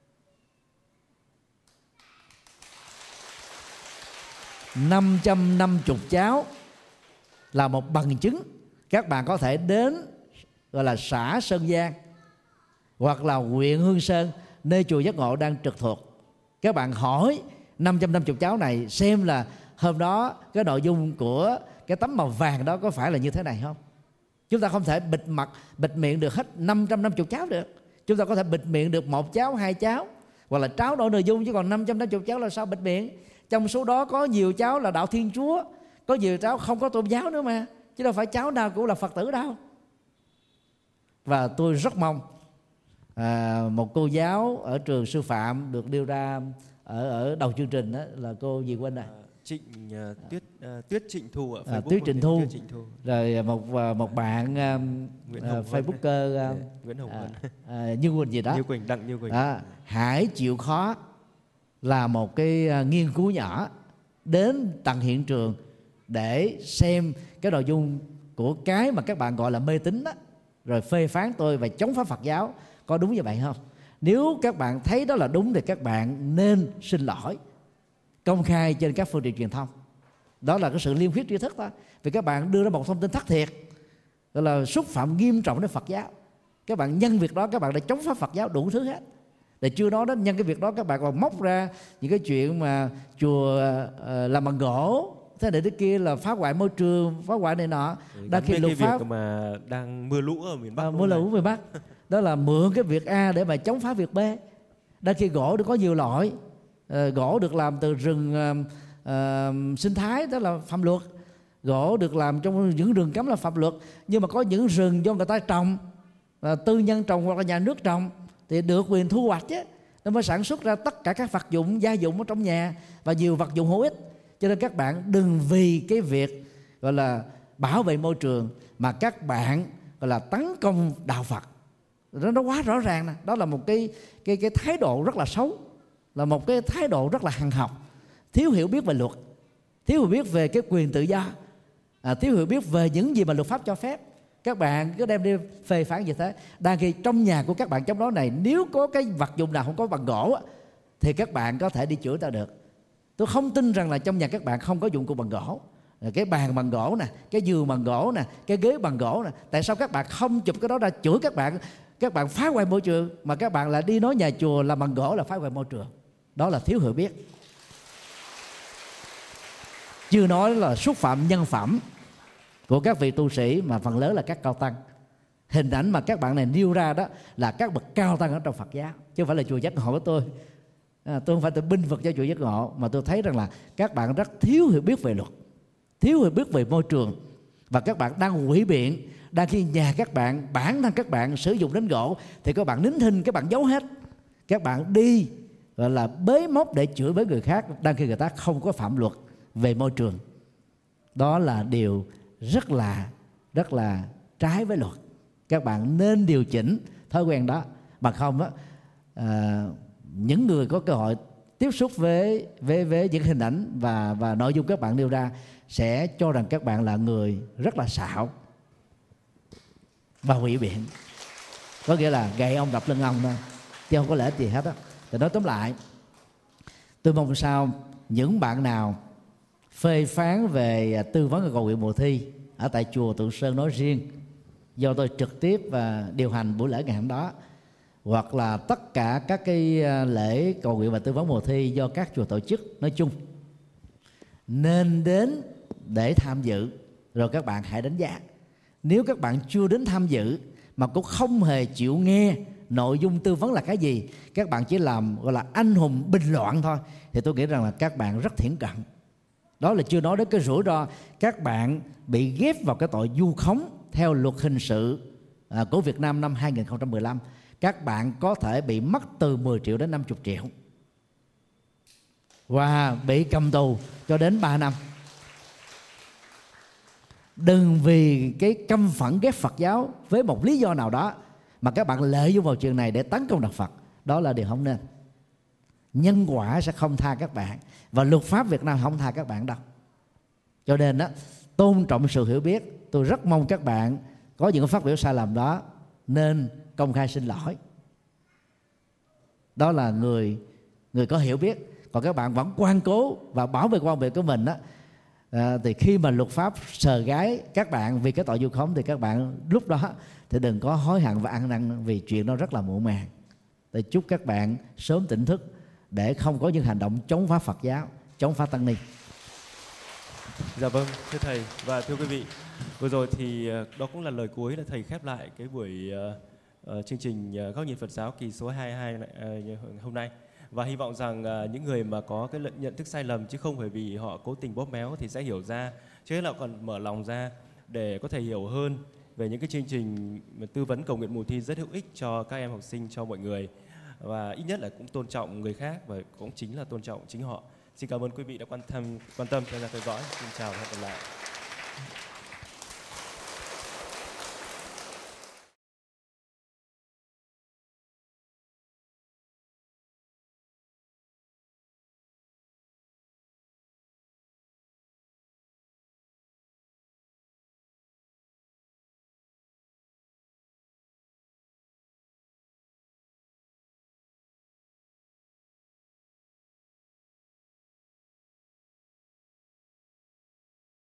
năm trăm năm mươi cháu là một bằng chứng. Các bạn có thể đến gọi là xã Sơn Giang hoặc là huyện Hương Sơn, nơi chùa Giác Ngộ đang trực thuộc. Các bạn hỏi năm trăm năm mươi cháu này xem là hôm đó cái nội dung của cái tấm màu vàng đó có phải là như thế này không? Chúng ta không thể bịt mặt, bịt miệng được hết năm trăm năm mươi cháu được. Chúng ta có thể bịt miệng được một cháu, hai cháu, hoặc là tráo đổi nội dung, chứ còn năm trăm năm mươi cháu là sao bịt miệng? Trong số đó có nhiều cháu là đạo Thiên Chúa, có nhiều cháu không có tôn giáo nữa mà, chứ đâu phải cháu nào cũng là Phật tử đâu. Và tôi rất mong à, một cô giáo ở trường sư phạm được đưa ra ở ở đầu chương trình, đó là cô gì quên rồi. Trịnh uh, Tuyết uh, Tuyết Trịnh Thu ở Facebook. À, Tuyết Trịnh Thu. Tuyết Trịnh Thu. Rồi một một bạn uh, uh, Facebooker uh, yeah, Nguyễn Hồng Vân. Uh, uh, Như Quỳnh gì đó. Như Quỳnh, Đặng Như Quỳnh. À, hãy chịu khó là một cái uh, nghiên cứu nhỏ đến tận hiện trường để xem cái nội dung của cái mà các bạn gọi là mê tín đó, rồi phê phán tôi và chống phá Phật giáo có đúng như vậy không? Nếu các bạn thấy đó là đúng thì các bạn nên xin lỗi công khai trên các phương tiện truyền thông. Đó là cái sự liêm khiết tri thức đó. Vì các bạn đưa ra một thông tin thất thiệt, gọi là xúc phạm nghiêm trọng đến Phật giáo. Các bạn nhân việc đó các bạn đã chống phá Phật giáo đủ thứ hết. Để chưa nói đến nhân cái việc đó các bạn còn móc ra những cái chuyện mà chùa uh, làm bằng gỗ, thế này thế kia là phá hoại môi trường, phá hoại này nọ. Đa khi luật pháp việc mà đang mưa lũ ở miền Bắc, à, mưa lũ miền Bắc đó là mượn cái việc A để mà chống phá việc B. Đa khi gỗ nó có nhiều loại, à, gỗ được làm từ rừng à, à, sinh thái, đó là phạm luật. Gỗ được làm trong những rừng cấm là phạm luật. Nhưng mà có những rừng do người ta trồng, à, tư nhân trồng hoặc là nhà nước trồng, thì được quyền thu hoạch chứ, nó mới sản xuất ra tất cả các vật dụng gia dụng ở trong nhà và nhiều vật dụng hữu ích. Cho nên các bạn đừng vì cái việc gọi là bảo vệ môi trường mà các bạn gọi là tấn công đạo Phật. Đó, nó quá rõ ràng nè. Đó là một cái cái cái thái độ rất là xấu, là một cái thái độ rất là hằn học, thiếu hiểu biết về luật, thiếu hiểu biết về cái quyền tự do, à, thiếu hiểu biết về những gì mà luật pháp cho phép. Các bạn cứ đem đi phê phán như thế. Đang khi trong nhà của các bạn trong đó này, nếu có cái vật dụng nào không có bằng gỗ thì các bạn có thể đi chửi ta được. Tôi không tin rằng là trong nhà các bạn không có dụng cụ bằng gỗ. Cái bàn bằng gỗ nè, cái giường bằng gỗ nè, cái ghế bằng gỗ nè. Tại sao các bạn không chụp cái đó ra chửi các bạn? Các bạn phá hoại môi trường mà các bạn lại đi nói nhà chùa là bằng gỗ là phá hoại môi trường. Đó là thiếu hiểu biết. Chưa nói là xúc phạm nhân phẩm của các vị tu sĩ, mà phần lớn là các cao tăng. Hình ảnh mà các bạn này nêu ra đó là các bậc cao tăng ở trong Phật giáo, chứ không phải là chùa Giác Ngộ của tôi. À, tôi không phải tôi binh vực cho chùa Giác Ngộ, mà tôi thấy rằng là các bạn rất thiếu hiểu biết về luật, thiếu hiểu biết về môi trường, và các bạn đang hủy biện. Đang khi nhà các bạn, bản thân các bạn sử dụng đến gỗ thì các bạn nín thinh, các bạn giấu hết. Các bạn đi gọi là bới móc để chửi với người khác, đang khi người ta không có phạm luật về môi trường. Đó là điều rất là rất là trái với luật. Các bạn nên điều chỉnh thói quen đó, mà không á, à, những người có cơ hội tiếp xúc với với với những hình ảnh và và nội dung các bạn nêu ra sẽ cho rằng các bạn là người rất là xạo và hủy biện, có nghĩa là gậy ông đập lưng ông thôi, chứ không có lợi ích gì hết á. Thì nói tóm lại, tôi mong sao những bạn nào phê phán về tư vấn và cầu nguyện mùa thi ở tại chùa Tượng Sơn nói riêng, do tôi trực tiếp và điều hành buổi lễ ngày hôm đó, hoặc là tất cả các cái lễ cầu nguyện và tư vấn mùa thi do các chùa tổ chức nói chung, nên đến để tham dự, rồi các bạn hãy đánh giá. Nếu các bạn chưa đến tham dự mà cũng không hề chịu nghe nội dung tư vấn là cái gì, các bạn chỉ làm gọi là anh hùng bình loạn thôi, thì tôi nghĩ rằng là các bạn rất thiển cận. Đó là chưa nói đến cái rủi ro các bạn bị ghép vào cái tội vu khống theo luật hình sự à, của Việt Nam năm hai nghìn không trăm mười lăm. Các bạn có thể bị mất từ mười triệu đến năm mươi triệu và bị cầm tù cho đến ba năm. Đừng vì cái căm phẫn ghét Phật giáo với một lý do nào đó mà các bạn lợi dụng vào chuyện này để tấn công đạo Phật. Đó là điều không nên. Nhân quả sẽ không tha các bạn, và luật pháp Việt Nam không tha các bạn đâu. Cho nên đó, tôn trọng sự hiểu biết. Tôi rất mong các bạn có những phát biểu sai lầm đó nên công khai xin lỗi. Đó là người người có hiểu biết. Còn các bạn vẫn ngoan cố và bảo vệ quan điểm của mình đó, à, thì khi mà luật pháp sờ gái các bạn vì cái tội vu khống, thì các bạn lúc đó thì đừng có hối hận và ăn năn, vì chuyện đó rất là muộn màng. Tôi chúc các bạn sớm tỉnh thức để không có những hành động chống phá Phật giáo, chống phá tăng ni. Dạ vâng, thưa thầy và thưa quý vị, vừa rồi thì đó cũng là lời cuối là thầy khép lại cái buổi uh, uh, chương trình uh, Góc nhìn Phật giáo kỳ số hai mươi hai uh, hôm nay. Và hy vọng rằng uh, những người mà có cái nhận thức sai lầm, chứ không phải vì họ cố tình bóp méo, thì sẽ hiểu ra, chứ là còn mở lòng ra để có thể hiểu hơn về những cái chương trình tư vấn cầu nguyện mùa thi rất hữu ích cho các em học sinh, cho mọi người. Và ít nhất là cũng tôn trọng người khác, và cũng chính là tôn trọng chính họ. Xin cảm ơn quý vị đã quan tâm quan tâm theo dõi. Xin chào và hẹn gặp lại.